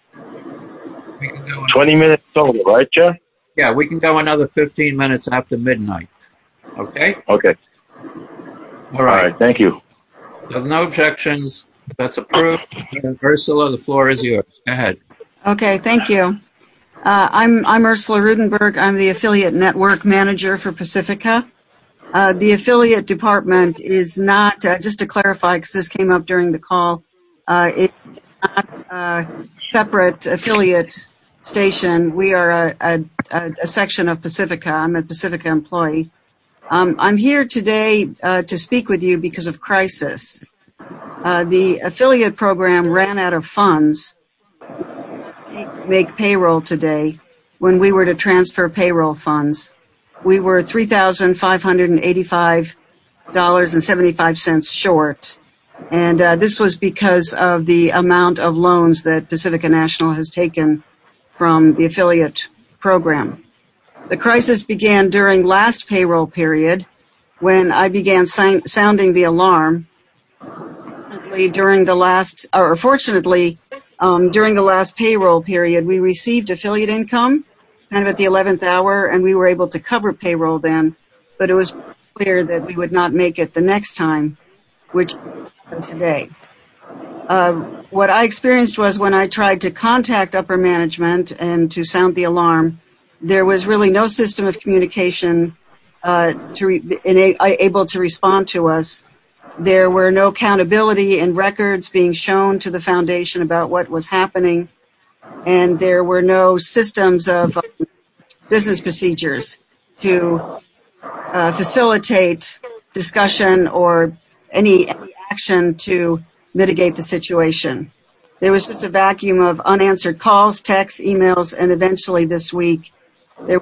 we can go Twenty minutes total, right, Chair? yeah we can go another fifteen minutes after midnight. Okay. Okay. All right. All right. Thank you. So no objections. That's approved. Ursula, the floor is yours. Go ahead. Okay, thank you. Uh, I'm I'm Ursula Rudenberg. I'm the affiliate network manager for Pacifica. Uh, the affiliate department is not, uh, just to clarify, because this came up during the call, uh, it's not a separate affiliate station. We are a, a, a section of Pacifica. I'm a Pacifica employee. Um, I'm here today uh, to speak with you because of crisis. Uh, the affiliate program ran out of funds to make payroll today when we were to transfer payroll funds. We were three thousand five hundred eighty-five dollars and seventy-five cents short. And uh, this was because of the amount of loans that Pacifica National has taken from the affiliate program. The crisis began during last payroll period when I began si- sounding the alarm. During the last, or fortunately, um, during the last payroll period, we received affiliate income kind of at the eleventh hour, and we were able to cover payroll then, but it was clear that we would not make it the next time, which happened today. Uh, what I experienced was when I tried to contact upper management and to sound the alarm, there was really no system of communication uh, to re- ena- able to respond to us. There were no accountability and records being shown to the foundation about what was happening, and there were no systems of um, business procedures to uh, facilitate discussion or any, any action to mitigate the situation. There was just a vacuum of unanswered calls, texts, emails, and eventually this week there were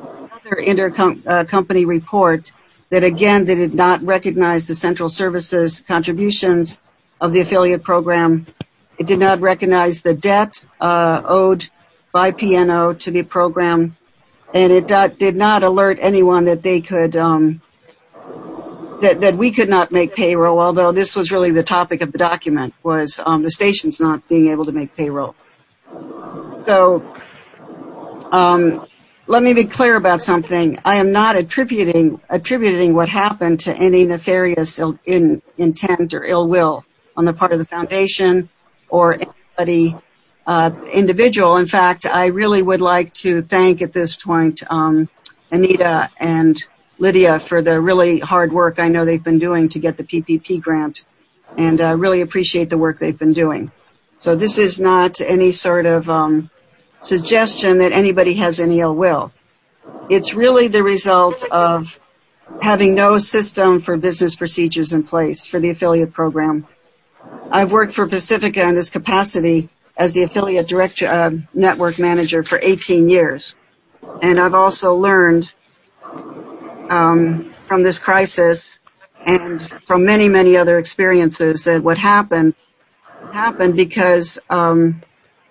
another intercompany uh, report that, again, they did not recognize the central services contributions of the affiliate program. It did not recognize the debt uh, owed by P N O to the program, and it dot, did not alert anyone that they could um, that that we could not make payroll. Although this was really the topic of the document, was um, the stations not being able to make payroll. So um, let me be clear about something. I am not attributing attributing what happened to any nefarious Ill, in, intent or ill will on the part of the foundation or anybody uh, individual. In fact, I really would like to thank at this point um, Anita and Lydia for the really hard work I know they've been doing to get the P P P grant, and I uh, really appreciate the work they've been doing. So this is not any sort of um, suggestion that anybody has any ill will. It's really the result of having no system for business procedures in place for the affiliate program. I've worked for Pacifica in this capacity as the affiliate director, uh, network manager for eighteen years. And I've also learned um, from this crisis and from many, many other experiences that what happened happened because um,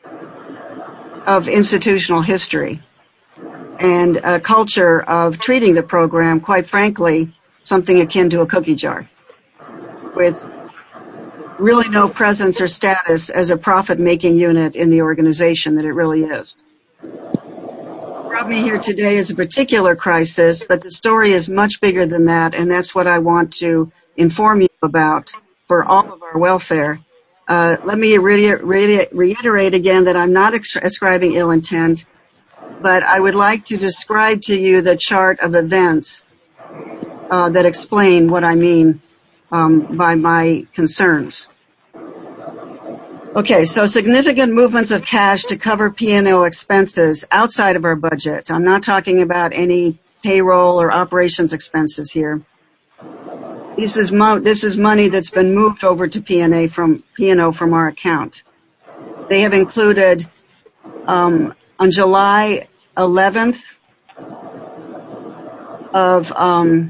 of institutional history and a culture of treating the program, quite frankly, something akin to a cookie jar, with really no presence or status as a profit-making unit in the organization that it really is. What brought me here today is a particular crisis, but the story is much bigger than that, and that's what I want to inform you about for all of our welfare. Uh, let me re- re- reiterate again that I'm not ex- ascribing ill intent, but I would like to describe to you the chart of events uh, that explain what I mean um, by my concerns. Okay, so significant movements of cash to cover P and O expenses outside of our budget. I'm not talking about any payroll or operations expenses here. This is mo- this is money that's been moved over to P and A from P and O from our account. They have included um, on July eleventh of um,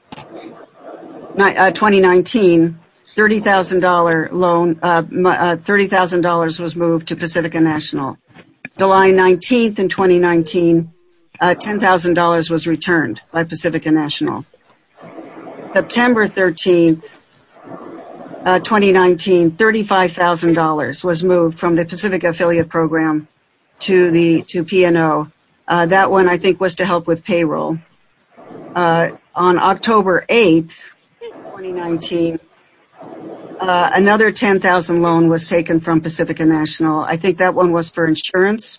ni- uh, twenty nineteen, thirty thousand dollars loan, uh, uh, thirty thousand dollars was moved to Pacifica National. July nineteenth in twenty nineteen, uh, ten thousand dollars was returned by Pacifica National. September thirteenth, uh, twenty nineteen, thirty-five thousand dollars was moved from the Pacifica affiliate program to the, to P and O. Uh, that one I think was to help with payroll. Uh, on October eighth, twenty nineteen, uh, another ten thousand loan was taken from Pacifica National. I think that one was for insurance.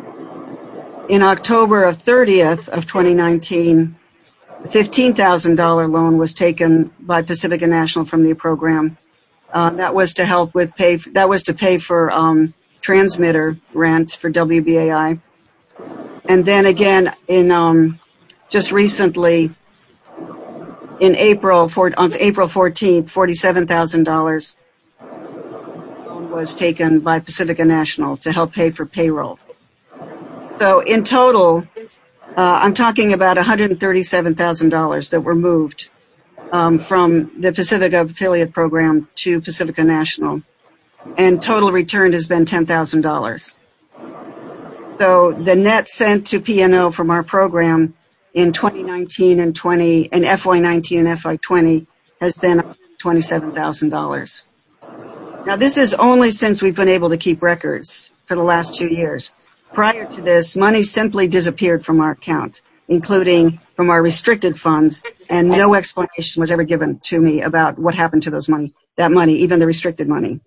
In October of thirtieth of twenty nineteen, fifteen thousand dollars loan was taken by Pacifica National from the program. Uh, that was to help with pay, that was to pay for, um, transmitter rent for W B A I. And then again, in, um, just recently, in April, for, on April fourteenth, forty-seven thousand dollars was taken by Pacifica National to help pay for payroll. So in total, Uh, I'm talking about one hundred thirty-seven thousand dollars that were moved um, from the Pacifica affiliate program to Pacifica National, and total return has been ten thousand dollars. So the net sent to P and O from our program in twenty nineteen and twenty, in F Y nineteen and F Y twenty has been twenty-seven thousand dollars. Now this is only since we've been able to keep records for the last two years. Prior to this, money simply disappeared from our account, including from our restricted funds, and no explanation was ever given to me about what happened to those money, that money, even the restricted money.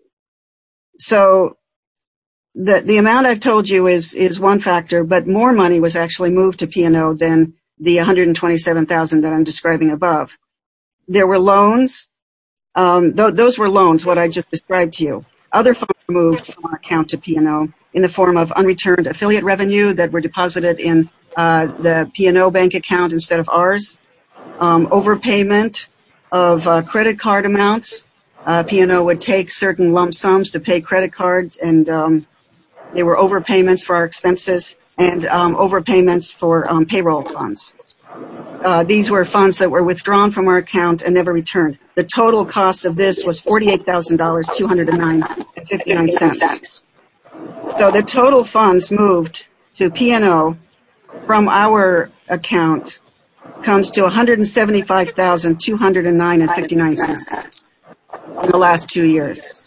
So the the amount I've told you is is one factor, but more money was actually moved to P and O than the one hundred twenty-seven thousand that I'm describing above. There were loans. Um, th- those were loans, what I just described to you. Other funds were moved from our account to P and O in the form of unreturned affiliate revenue that were deposited in uh, the P and O bank account instead of ours. Um, overpayment of uh, credit card amounts. Uh, P and O would take certain lump sums to pay credit cards, and um, they were overpayments for our expenses and um, overpayments for um, payroll funds. uh, these were funds that were withdrawn from our account and never returned. The total cost of this was forty-eight thousand dollars, two hundred nine dollars and fifty-nine cents. So the total funds moved to P and O from our account comes to one hundred seventy-five thousand, two hundred nine dollars and fifty-nine cents in the last two years.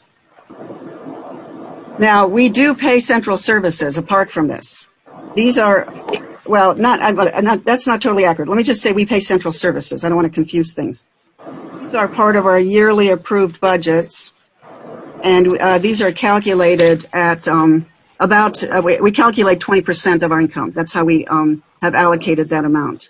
Now, we do pay central services apart from this. These are, well, not, not, that's not totally accurate. Let me just say we pay central services. I don't want to confuse things. These are part of our yearly approved budgets, and uh, these are calculated at um, about, uh, we, we calculate twenty percent of our income. That's how we um, have allocated that amount.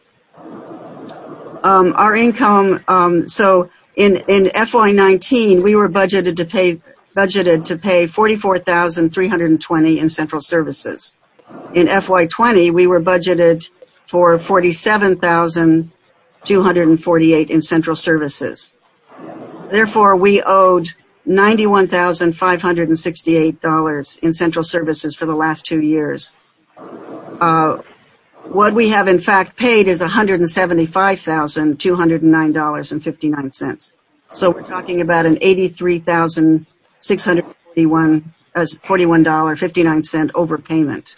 Um, our income, um, so in, in F Y nineteen, we were budgeted to pay, budgeted to pay forty-four thousand three hundred twenty in central services. In F Y twenty, we were budgeted for forty-seven thousand two hundred forty-eight in central services. Therefore, we owed ninety-one thousand five hundred sixty-eight dollars in central services for the last two years. Uh, what we have in fact paid is one hundred seventy-five thousand two hundred nine dollars and fifty-nine cents. So we're talking about an eighty-three thousand six hundred forty-one dollars and fifty-nine cents overpayment.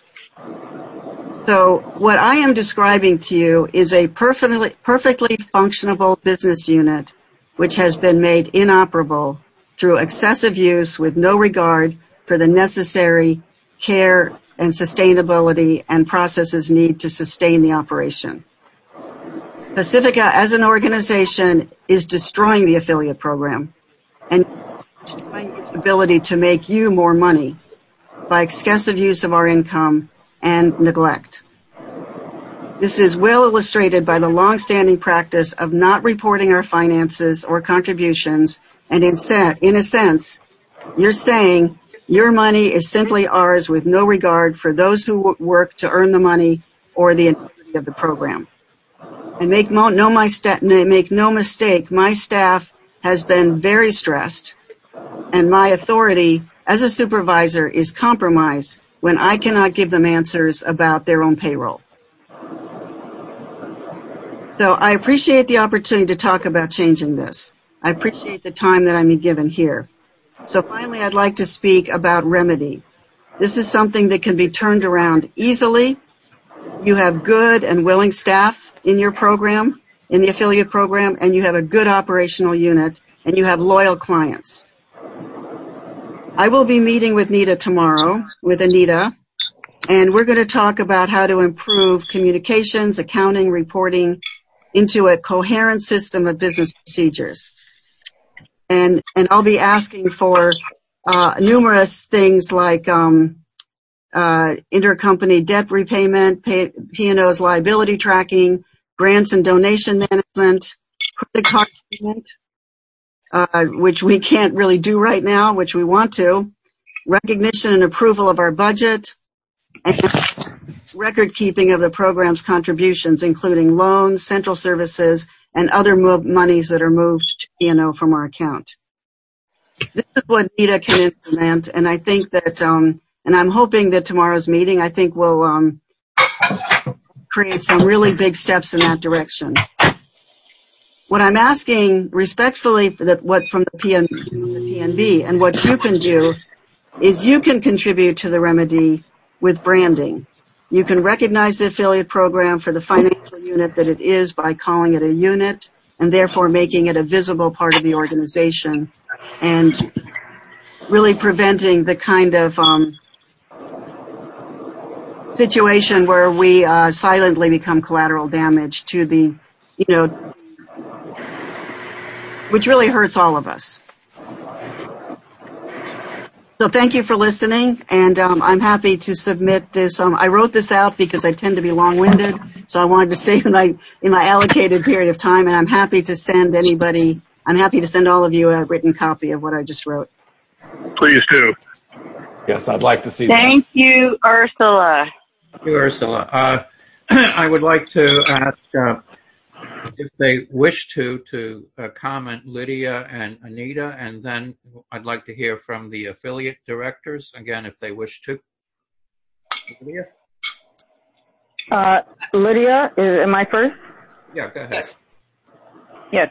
So what I am describing to you is a perfectly, perfectly functionable business unit which has been made inoperable through excessive use with no regard for the necessary care and sustainability and processes needed to sustain the operation. Pacifica as an organization is destroying the affiliate program and destroying its ability to make you more money by excessive use of our income and neglect. This is well illustrated by the long-standing practice of not reporting our finances or contributions, and in, se- in a sense, you're saying your money is simply ours with no regard for those who w- work to earn the money or the integrity of the program. And make, mo- no, my sta- make no mistake, my staff has been very stressed, and my authority as a supervisor is compromised when I cannot give them answers about their own payroll. So I appreciate the opportunity to talk about changing this. I appreciate the time that I'm given here. So finally, I'd like to speak about remedy. This is something that can be turned around easily. You have good and willing staff in your program, in the affiliate program, and you have a good operational unit, and you have loyal clients. I will be meeting with Nita tomorrow, with Anita, and we're going to talk about how to improve communications, accounting, reporting into a coherent system of business procedures. And, and I'll be asking for, uh, numerous things like, um, uh, intercompany debt repayment, pay, P and O's liability tracking, grants and donation management, credit card payment, uh, which we can't really do right now, which we want to, recognition and approval of our budget, and record keeping of the program's contributions, including loans, central services, and other move, monies that are moved to P and O from our account. This is what Nita can implement, and I think that, um, and I'm hoping that tomorrow's meeting, I think will um, create some really big steps in that direction. What I'm asking respectfully for the, what from the P N B, from the P N B, and what you can do is you can contribute to the remedy with branding. You can recognize the affiliate program for the financial unit that it is by calling it a unit and therefore making it a visible part of the organization and really preventing the kind of um, situation where we uh, silently become collateral damage to the, you know, which really hurts all of us. So thank you for listening, and um, I'm happy to submit this. Um, I wrote this out because I tend to be long-winded, so I wanted to stay in my in my allocated period of time, and I'm happy to send anybody. I'm happy to send all of you a written copy of what I just wrote. Please do. Yes, I'd like to see Thank that. you, Ursula. Thank you, Ursula. Uh, I would like to ask, uh, if they wish to, to uh, comment Lydia and Anita, and then I'd like to hear from the affiliate directors, again, if they wish to. Lydia? Uh, Lydia, is, am I first? Yeah, go ahead. Yes.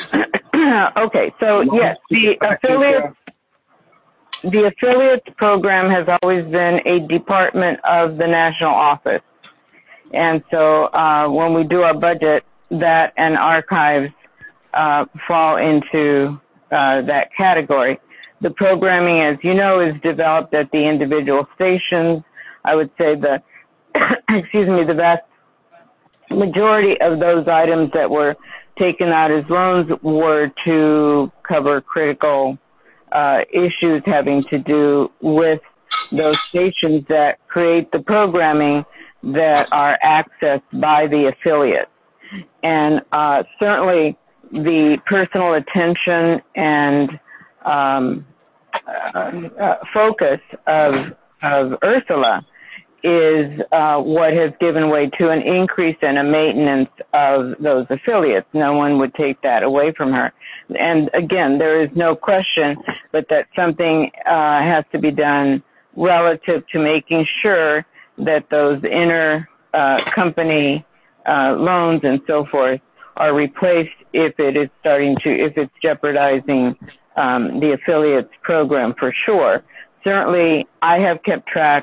Okay, so yes, the affiliate, the affiliates program has always been a department of the national office. And so uh, when we do our budget, that and archives uh, fall into uh, that category. The programming, as you know, is developed at the individual stations. I would say the, excuse me, the vast majority of those items that were taken out as loans were to cover critical uh, issues having to do with those stations that create the programming that are accessed by the affiliates. And uh, certainly the personal attention and um, uh, uh, focus of, of Ursula is uh, what has given way to an increase and a maintenance of those affiliates. No one would take that away from her. And again, there is no question but that something uh, has to be done relative to making sure that those inter uh, company uh, loans and so forth are replaced if it is starting to, if it's jeopardizing um, the affiliates program for sure. Certainly, I have kept track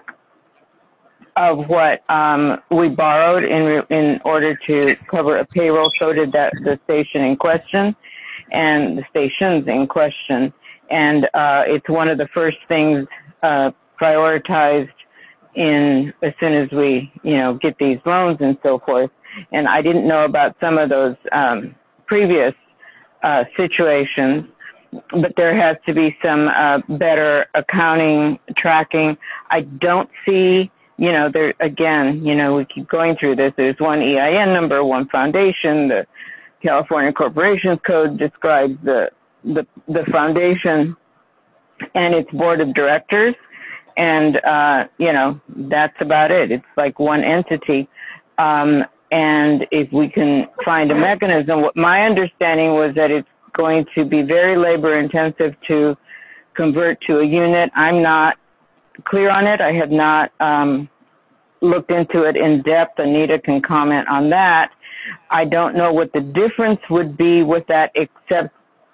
of what um, we borrowed in in order to cover a payroll. So did that the station in question and the stations in question. And uh, it's one of the first things uh, prioritized in as soon as we, you know, get these loans and so forth. And I didn't know about some of those um, previous uh, situations, but there has to be some uh, better accounting tracking. I don't see, you know, there again, you know, we keep going through this. There's one E I N number, one foundation. The California Corporations Code describes the the, the foundation and its board of directors. And, uh, you know, that's about it. It's like one entity. Um, and if we can find a mechanism, what my understanding was that it's going to be very labor intensive to convert to a unit. I'm not clear on it. I have not um, looked into it in depth. Anita can comment on that. I don't know what the difference would be with that except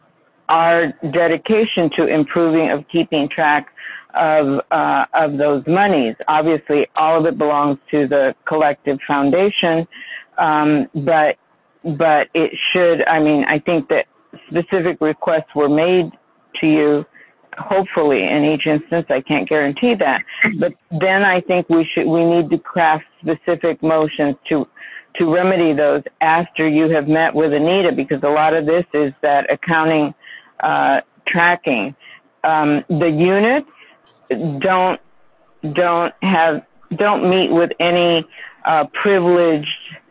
our dedication to improving of keeping track of uh, of those monies. Obviously, all of it belongs to the collective foundation, um, but but it should. I mean, I think that specific requests were made to you. Hopefully, in each instance, I can't guarantee that. But then I think we should we need to craft specific motions to to remedy those after you have met with Anita, because a lot of this is that accounting uh, tracking. Um, the units don't don't have don't meet with any uh, privileged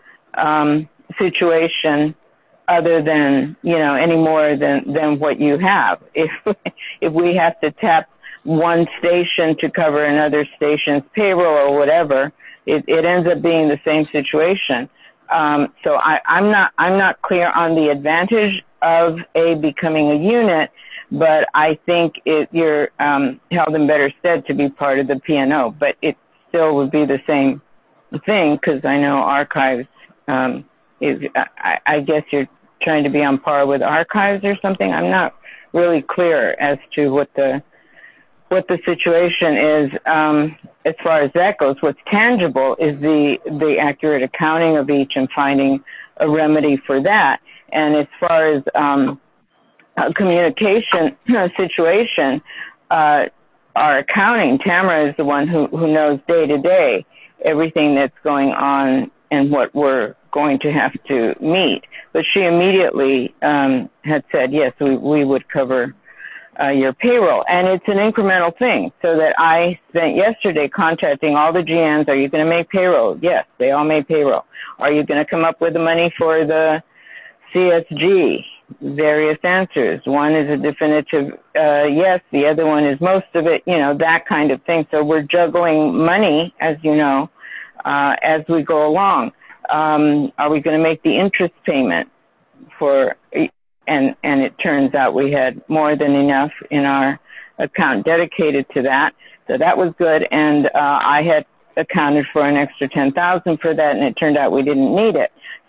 um, situation other than, you know, any more than than what you have. If if we have to tap one station to cover another station's payroll or whatever, it, it ends up being the same situation. Um, so I, I'm not I'm not clear on the advantage of a becoming a unit, but I think it, you're um, held in better stead to be part of the P and O. But it still would be the same thing, because I know archives um, is. I, I guess you're trying to be on par with archives or something. I'm not really clear as to what the what the situation is um, as far as that goes. What's tangible is the the accurate accounting of each and finding a remedy for that. And as far as um, a communication situation, uh, our accounting, Tamara is the one who, who knows day to day everything that's going on and what we're going to have to meet. But she immediately um, had said, yes, we, we would cover uh, your payroll. And it's an incremental thing, so that I spent yesterday contacting all the G Ns. Are you going to make payroll? Yes, they all made payroll. Are you going to come up with the money for the C S G? Various answers. One is a definitive uh, yes, the other one is most of it, you know, that kind of thing. So we're juggling money, as you know, uh, as we go along. Um, are we going to make the interest payment for, and, and it turns out we had more than enough in our account dedicated to that. So that was good. And, uh, I had accounted for an extra ten thousand for that, and it turned out we didn't need it.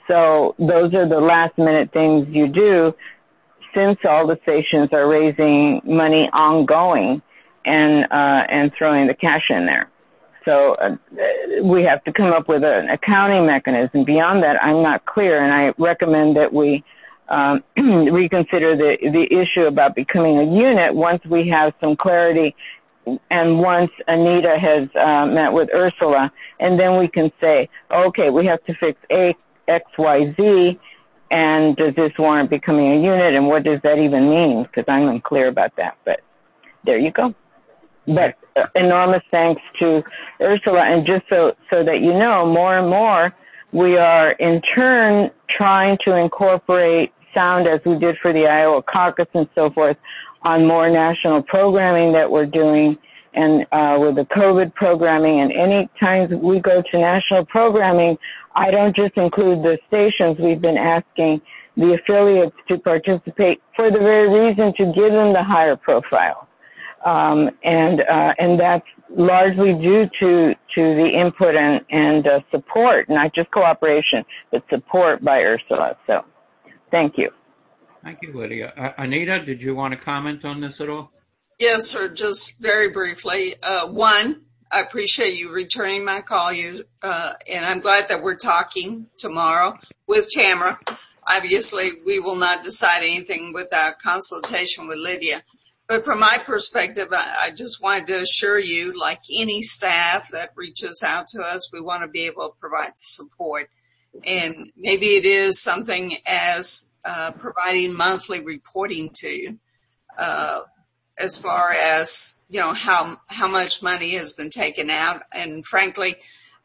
So those are the last minute things you do, since all the stations are raising money ongoing and uh, and throwing the cash in there. So uh, we have to come up with an accounting mechanism. Beyond that, I'm not clear, and I recommend that we um, reconsider the the issue about becoming a unit once we have some clarity, and once Anita has uh, met with Ursula, and then we can say, okay, we have to fix A, X, Y, Z, and does this warrant becoming a unit, and what does that even mean? Because I'm unclear about that, but there you go. But uh, enormous thanks to Ursula, and just so, so that you know, more and more, we are in turn trying to incorporate sound, as we did for the Iowa caucus and so forth, on more national programming that we're doing, and uh, with the COVID programming. And any times we go to national programming, I don't just include the stations. We've been asking the affiliates to participate for the very reason to give them the higher profile. Um, and uh, and that's largely due to to the input and, and uh, support, not just cooperation, but support by Ursula. So thank you. Thank you, Lydia. Uh, Anita, did you want to comment on this at all? Yes, sir. Just very briefly. Uh, one, I appreciate you returning my call, you, uh, and I'm glad that we're talking tomorrow with Tamara. Obviously, we will not decide anything without consultation with Lydia. But from my perspective, I, I just wanted to assure you, like any staff that reaches out to us, we want to be able to provide the support. And maybe it is something as uh, providing monthly reporting to you, uh, as far as, you know, how how much money has been taken out. And frankly,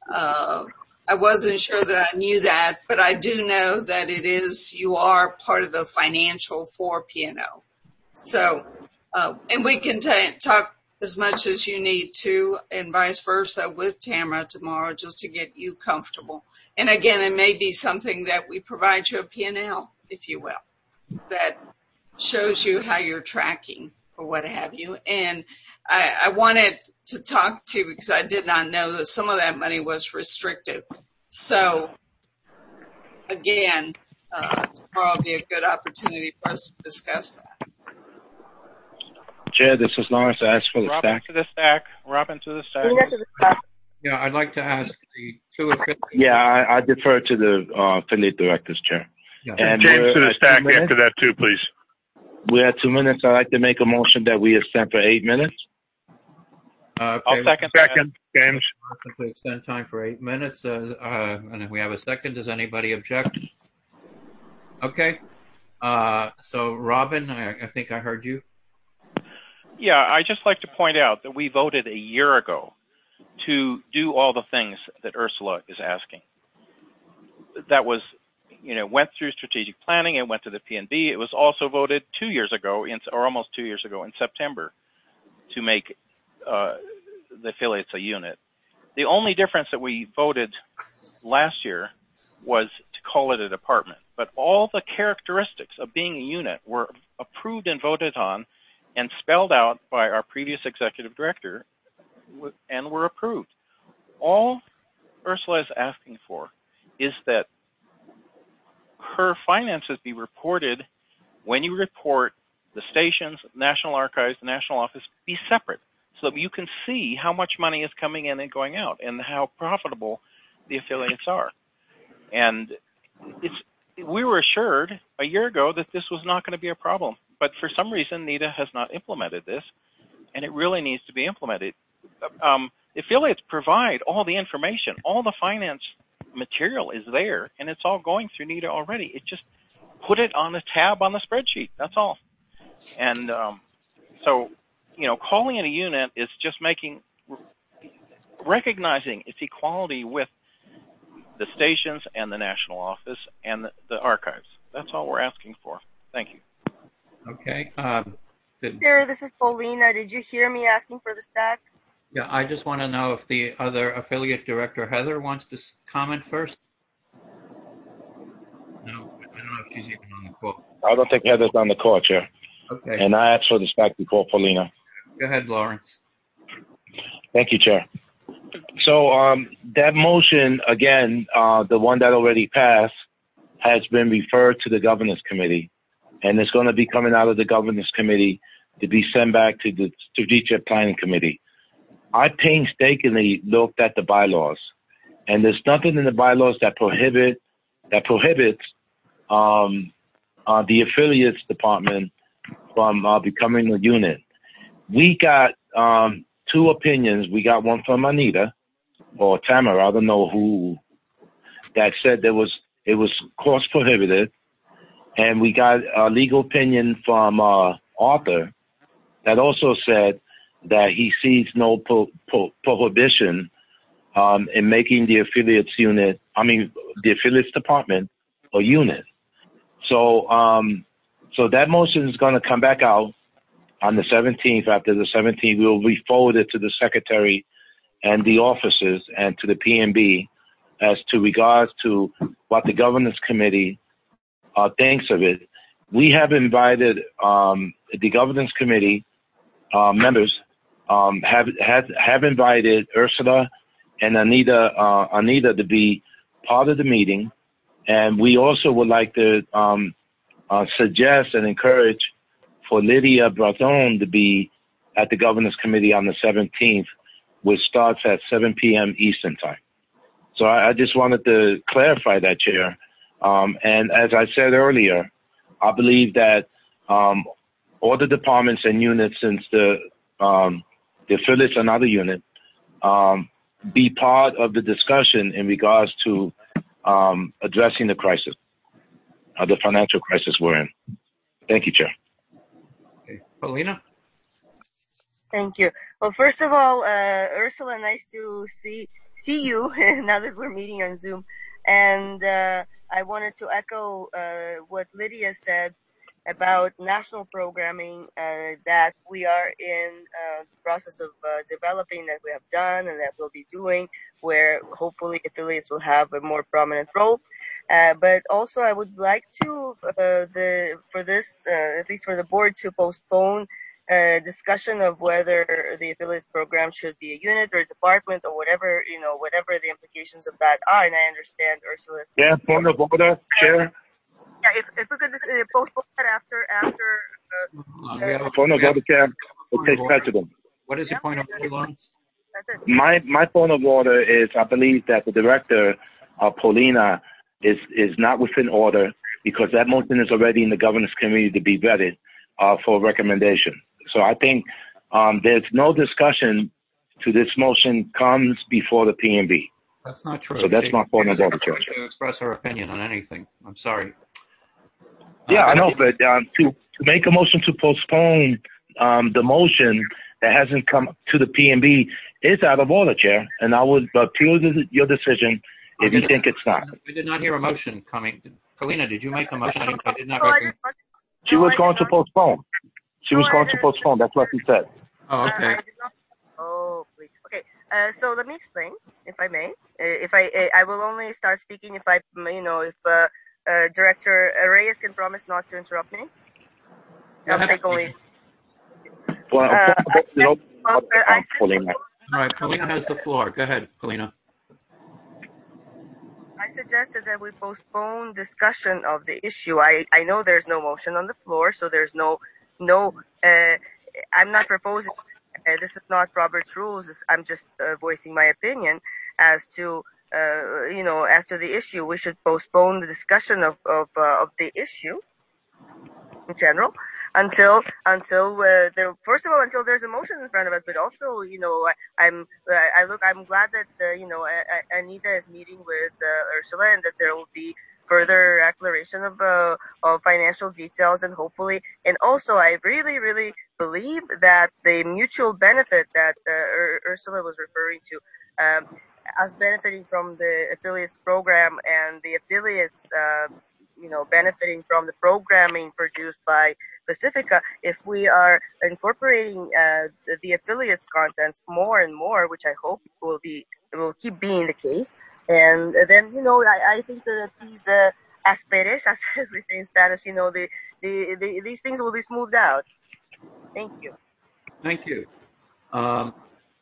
uh, I wasn't sure that I knew that, but I do know that it is, you are part of the financial for P and O. So, uh, and we can t- talk as much as you need to, and vice versa with Tamara tomorrow, just to get you comfortable. And again, it may be something that we provide you a P and L, if you will, that shows you how you're tracking or what have you. And I, I wanted to talk to you because I did not know that some of that money was restricted. So again, uh, tomorrow will be a good opportunity for us to discuss that. Chair, this is Lawrence. I ask for the Robin stack. to the stack. Robin to the stack. Yeah, I'd like to ask the two affiliates. Yeah, I, I defer to the uh, affiliate directors, Chair. Yeah. And James we're to the at stack two minutes. after that too, please. We're at two minutes. I'd like to make a motion that we extend for eight minutes. Uh, okay. I'll second. Second, James. To extend time for eight minutes, uh, uh, and if we have a second, does anybody object? Okay. Uh, so, Robin, I, I think I heard you. Yeah, I just like to point out that we voted a year ago to do all the things that Ursula is asking. That was, you know, went through strategic planning. It went to the P N B. It was also voted two years ago, in, or almost two years ago in September, to make uh, the affiliates a unit. The only difference that we voted last year was to call it a department. But all the characteristics of being a unit were approved and voted on and spelled out by our previous executive director and were approved. All Ursula is asking for is that her finances be reported when you report the stations, National Archives, the National Office, be separate so that you can see how much money is coming in and going out and how profitable the affiliates are. And it's, we were assured a year ago that this was not going to be a problem. But for some reason, NITA has not implemented this, and it really needs to be implemented. Um, affiliates provide all the information. All the finance material is there, and it's all going through NITA already. It just put it on a tab on the spreadsheet. That's all. And um, so, you know, calling it a unit is just making, recognizing its equality with the stations and the national office and the, the archives. That's all we're asking for. Thank you. Okay. Um, did, Sarah, this is Paulina. Did you hear me asking for the stack? yeah, I just want to know if the other affiliate director, Heather, wants to comment first. No, I don't know if she's even on the call. I don't think Heather's on the call, Chair. Okay. And I asked for the stack before Paulina. Go ahead, Lawrence. Thank you, Chair. So um, that motion, again, uh, the one that already passed, has been referred to the governance committee, and it's going to be coming out of the governance committee to be sent back to the strategic planning committee. I painstakingly looked at the bylaws, and there's nothing in the bylaws that prohibit that prohibits um, uh, the affiliates department from uh, becoming a unit. We got um, two opinions. We got one from Anita or Tamara, I don't know who, that said there was it was cost prohibitive, and we got a legal opinion from uh, Arthur that also said that he sees no pro- pro- prohibition um, in making the affiliates unit, I mean, the affiliates department a unit. So, um, so that motion is going to come back out on the seventeenth. After the seventeenth, we will be forwarded to the secretary and the officers and to the P N B as to regards to what the governance committee uh, thinks of it. We have invited um, the governance committee uh, members um, have, have have invited Ursula and Anita uh, Anita to be part of the meeting, and we also would like to um, uh, suggest and encourage for Lydia Breton to be at the governance committee on the seventeenth, which starts at seven p.m. Eastern time. So I, I just wanted to clarify that, Chair. Um, and as I said earlier, I believe that um, all the departments and units, since the um, the affiliates are not a unit, um, be part of the discussion in regards to um, addressing the crisis, uh, the financial crisis we're in. Thank you, Chair. Okay. Paulina? Thank you. Well, first of all, uh, Ursula, nice to see see you now that we're meeting on Zoom. And uh, I wanted to echo uh, what Lydia said about national programming uh, that we are in uh, the process of uh, developing, that we have done and that we'll be doing, where hopefully affiliates will have a more prominent role. Uh, but also I would like to, uh, the for this, uh, at least for the board, to postpone uh, discussion of whether the affiliates program should be a unit or a department or whatever, you know, whatever the implications of that are. And I understand Ursula's. Yeah, point of order, Chair. Yeah, if, if we could just uh, postpone that after, after, uh, Uh, we have a- Point of we have order, Chair. It point takes of order. precedence. What is your point of order, Lawrence? that's it. My my point of order is I believe that the director, uh, Paulina, is is not within order because that motion is already in the governance committee to be vetted uh, for recommendation. So I think um, there's no discussion to this motion comes before the P N B. That's not true. So that's She- my point of she's order, Chair. free to express her opinion on anything. I'm sorry. Yeah, Uh, I know, but um, to, to make a motion to postpone um, the motion that hasn't come to the P N B is out of order, Chair, and I would appeal to your decision if you think it's not. I did not hear a motion coming. Paulina, did you make a motion? I did- I did not No, I recognize. did not. She No, was I going did to not. postpone. She was No, I going to didn't. postpone. That's what she said. Oh, Uh, okay. I did not. Oh, please. Okay. Uh, so let me explain, if I may. Uh, if I, uh, I will only start speaking if I, you know, if uh, uh, Director Reyes can promise not to interrupt me. I'll take only. Well, Uh, you know, I, uh, I um, Paulina. All right, Paulina has the floor. Go ahead, Paulina. I suggested that we postpone discussion of the issue. I, I know there's no motion on the floor, so there's no, no, uh, I'm not proposing, uh, this is not Robert's rules. This, I'm just uh, voicing my opinion as to, uh, you know, as to the issue. We should postpone the discussion of, of, uh, of the issue in general until, until, uh, there, first of all, until there's a motion in front of us, but also, you know, I, I'm, I look, I'm glad that, uh, you know, Anita is meeting with, uh, Ursula and that there will be further exploration of, uh, of financial details and hopefully, and also I really, really believe that the mutual benefit that, uh, Ur- Ursula was referring to, um, us benefiting from the affiliates program and the affiliates, uh, you know, benefiting from the programming produced by Pacifica, if we are incorporating uh, the, the affiliates contents more and more, which I hope will be will keep being the case, and then you know I, I think that these uh, asperezas, as we say in Spanish, you know, the, the, the these things will be smoothed out. Thank you. Thank you. Um,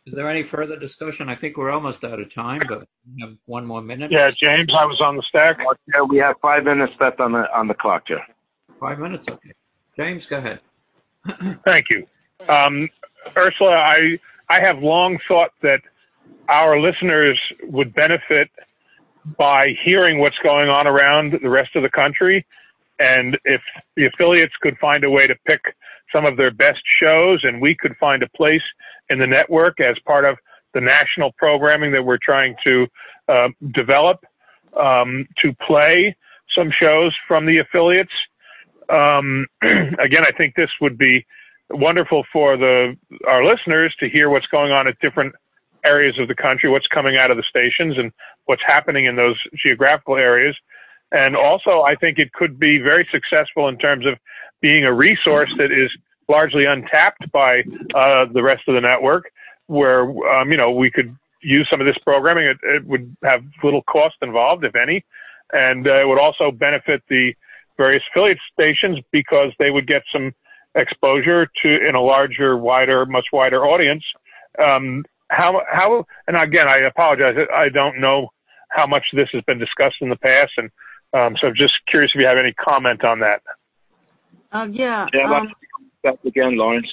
Is there any further discussion? I think we're almost out of time, but we have one more minute. Yeah, James, I was on the stack. Yeah, we have five minutes left on the on the clock, Chair. Five minutes, okay. James, go ahead. Thank you. Um, Ursula, I, I have long thought that our listeners would benefit by hearing what's going on around the rest of the country. And if the affiliates could find a way to pick some of their best shows and we could find a place in the network as part of the national programming that we're trying to uh, develop, um, to play some shows from the affiliates. Um, again, I think this would be wonderful for the our listeners to hear what's going on at different areas of the country, what's coming out of the stations and what's happening in those geographical areas. And also, I think it could be very successful in terms of being a resource that is largely untapped by uh, the rest of the network, where, um, you know, we could use some of this programming. It, it would have little cost involved, if any, and uh, it would also benefit the various affiliate stations because they would get some exposure to in a larger, wider, much wider audience. Um, how, how, and again, I apologize. I don't know how much this has been discussed in the past. And um, so I'm just curious if you have any comment on that. Uh, yeah. Yeah, um, back again, Lawrence.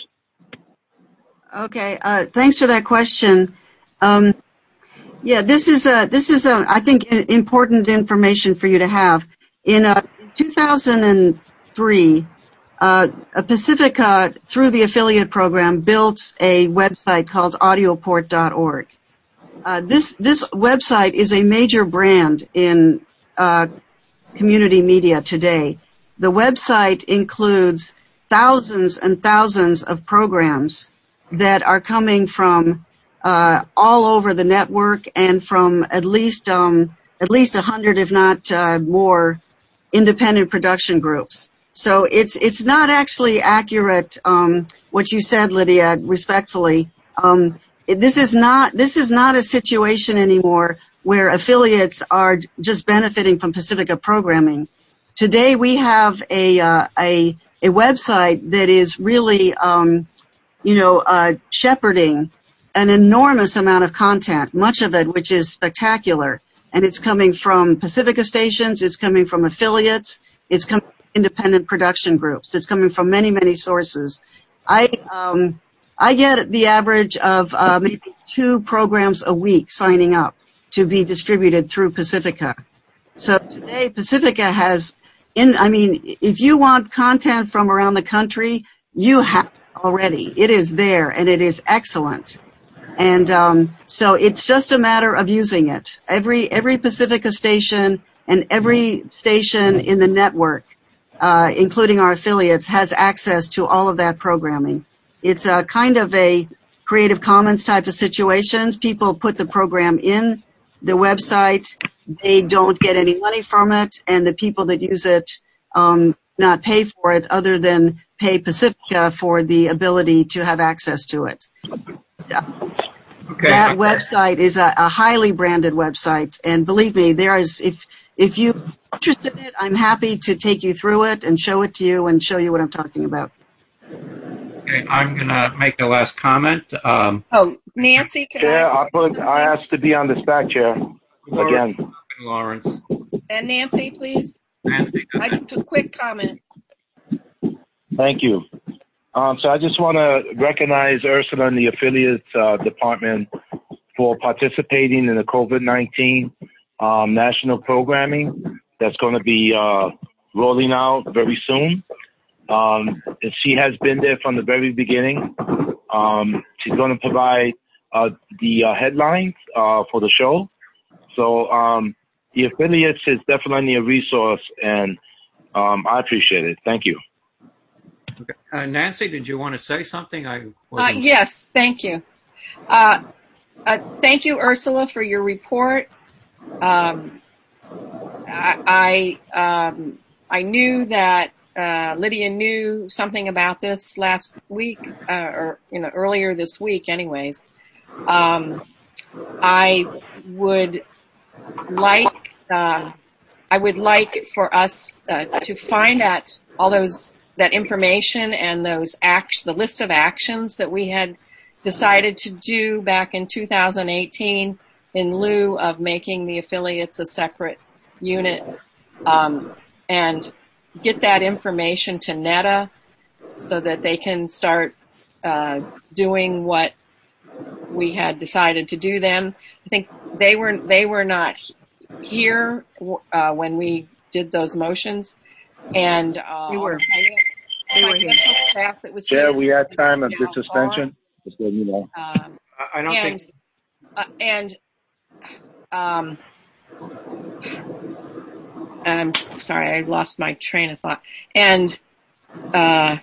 Okay. Uh, thanks for that question. Um, yeah, this is a, this is a, I think, important information for you to have. In uh, two thousand three, uh, Pacifica, through the affiliate program, built a website called audioport dot org. Uh, this, this website is a major brand in, uh, community media today. The website includes thousands and thousands of programs that are coming from, uh, all over the network and from at least, um, at least a hundred, if not, uh, more independent production groups. So it's, it's not actually accurate, um, what you said, Lydia, respectfully. Um, this is not, this is not a situation anymore where affiliates are just benefiting from Pacifica programming. Today we have a, uh, a, a website that is really, um, you know, uh, shepherding an enormous amount of content, much of it which is spectacular. And it's coming from Pacifica stations, it's coming from affiliates, it's coming from independent production groups, it's coming from many, many sources. I, um, I get the average of, uh, maybe two programs a week signing up to be distributed through Pacifica. So today Pacifica has, in, I mean, if you want content from around the country, you have it already. It is there and it is excellent. And um, so it's just a matter of using it. Every every Pacifica station and every station in the network, uh, including our affiliates, has access to all of that programming. It's a kind of a Creative Commons type of situations. People put the program in the website. They don't get any money from it, and the people that use it um, not pay for it other than pay Pacifica for the ability to have access to it. Okay. That website is a, a highly branded website, and believe me, there is, if if you're interested in it, I'm happy to take you through it and show it to you and show you what I'm talking about. Okay, I'm going to make a last comment. Um, oh, Nancy, can Chair, I? I put, I asked to be on the stack, Chair, again. Lawrence. And Nancy, please. Nancy, I just a quick comment. Thank you. Um, so I just want to recognize Ursula and the affiliates uh, department for participating in the COVID nineteen um, national programming that's going to be uh, rolling out very soon. Um, and she has been there from the very beginning. Um, she's going to provide uh, the uh, headlines uh, for the show. So um, the affiliates is definitely a resource, and um, I appreciate it. Thank you. Okay. Uh, Nancy, did you want to say something? I uh, yes, thank you. Uh, uh, thank you, Ursula, for your report. Um, I I, um, I knew that uh, Lydia knew something about this last week, uh, or you know earlier this week, anyways. Um, I would like uh, I would like for us uh, to find out all those. that information and those act, the list of actions that we had decided to do back in two thousand eighteen in lieu of making the affiliates a separate unit, um, and get that information to NETA so that they can start uh, doing what we had decided to do then. I think they were they were not here uh, when we did those motions, and uh, We were. They were here. Staff that was Chair, here, we had time of now this suspension. Just so you know. Um, I don't and, think. uh, and um, I'm sorry, I lost my train of thought. And uh,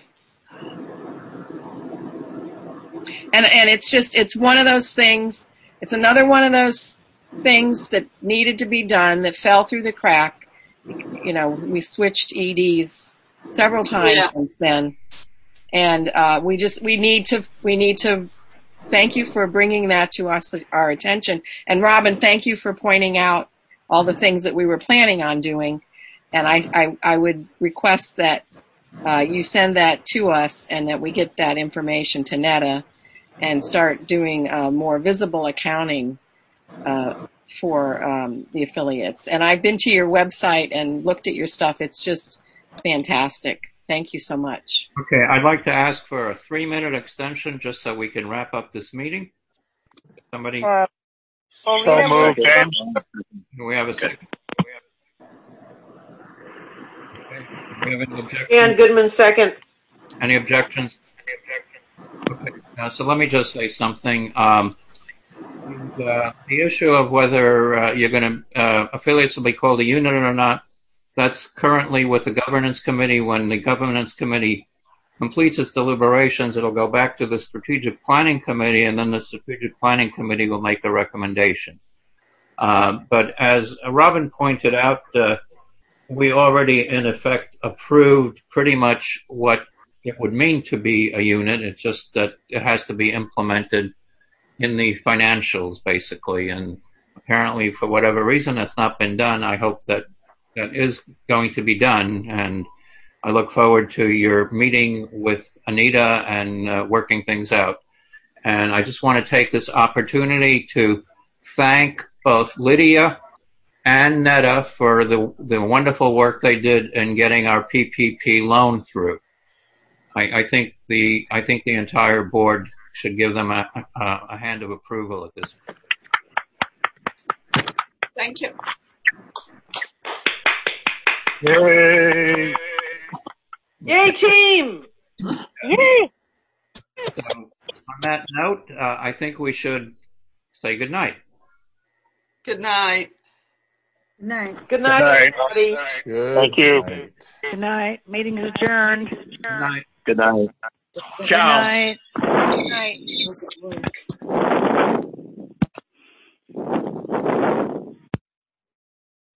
and and it's just it's one of those things. It's another one of those things that needed to be done that fell through the crack. You know, we switched E Ds several times Yeah. since then, and uh, we just we need to we need to thank you for bringing that to us our attention. And Robin, thank you for pointing out all the things that we were planning on doing. And I I, I would request that uh, you send that to us and that we get that information to NETA and start doing uh, more visible accounting uh, for um, the affiliates. And I've been to your website and looked at your stuff. It's just fantastic. Thank you so much. Okay, I'd like to ask for a three-minute extension just so we can wrap up this meeting. Somebody, Uh, oh, So we have moved, a- James. do we have a second? Okay. Do we have any objections? Ann Goodman, second. Any objections? Okay, uh, so let me just say something. Um, the, the issue of whether uh, you're going to, uh, affiliates will be called a unit or not, that's currently with the governance committee. When the governance committee completes its deliberations, it'll go back to the strategic planning committee, and then the strategic planning committee will make a recommendation. Uh, but as Robin pointed out, uh, we already in effect approved pretty much what it would mean to be a unit. It's just that it has to be implemented in the financials, basically. And apparently, for whatever reason, that's not been done. I hope that that is going to be done, and I look forward to your meeting with Anita and uh, working things out. And I just want to take this opportunity to thank both Lydia and NETA for the the wonderful work they did in getting our P P P loan through. I, I think the I think the entire board should give them a, a, a hand of approval at this point. Thank you. Yay! Yay, team! Yay! So on that note, uh, I think we should say good night. Good night. Night. Good Good night, night. everybody. Good Thank you. night. Good night. Meeting is adjourned. Good night. Good night. Good Ciao. night. Good night. Doesn't work.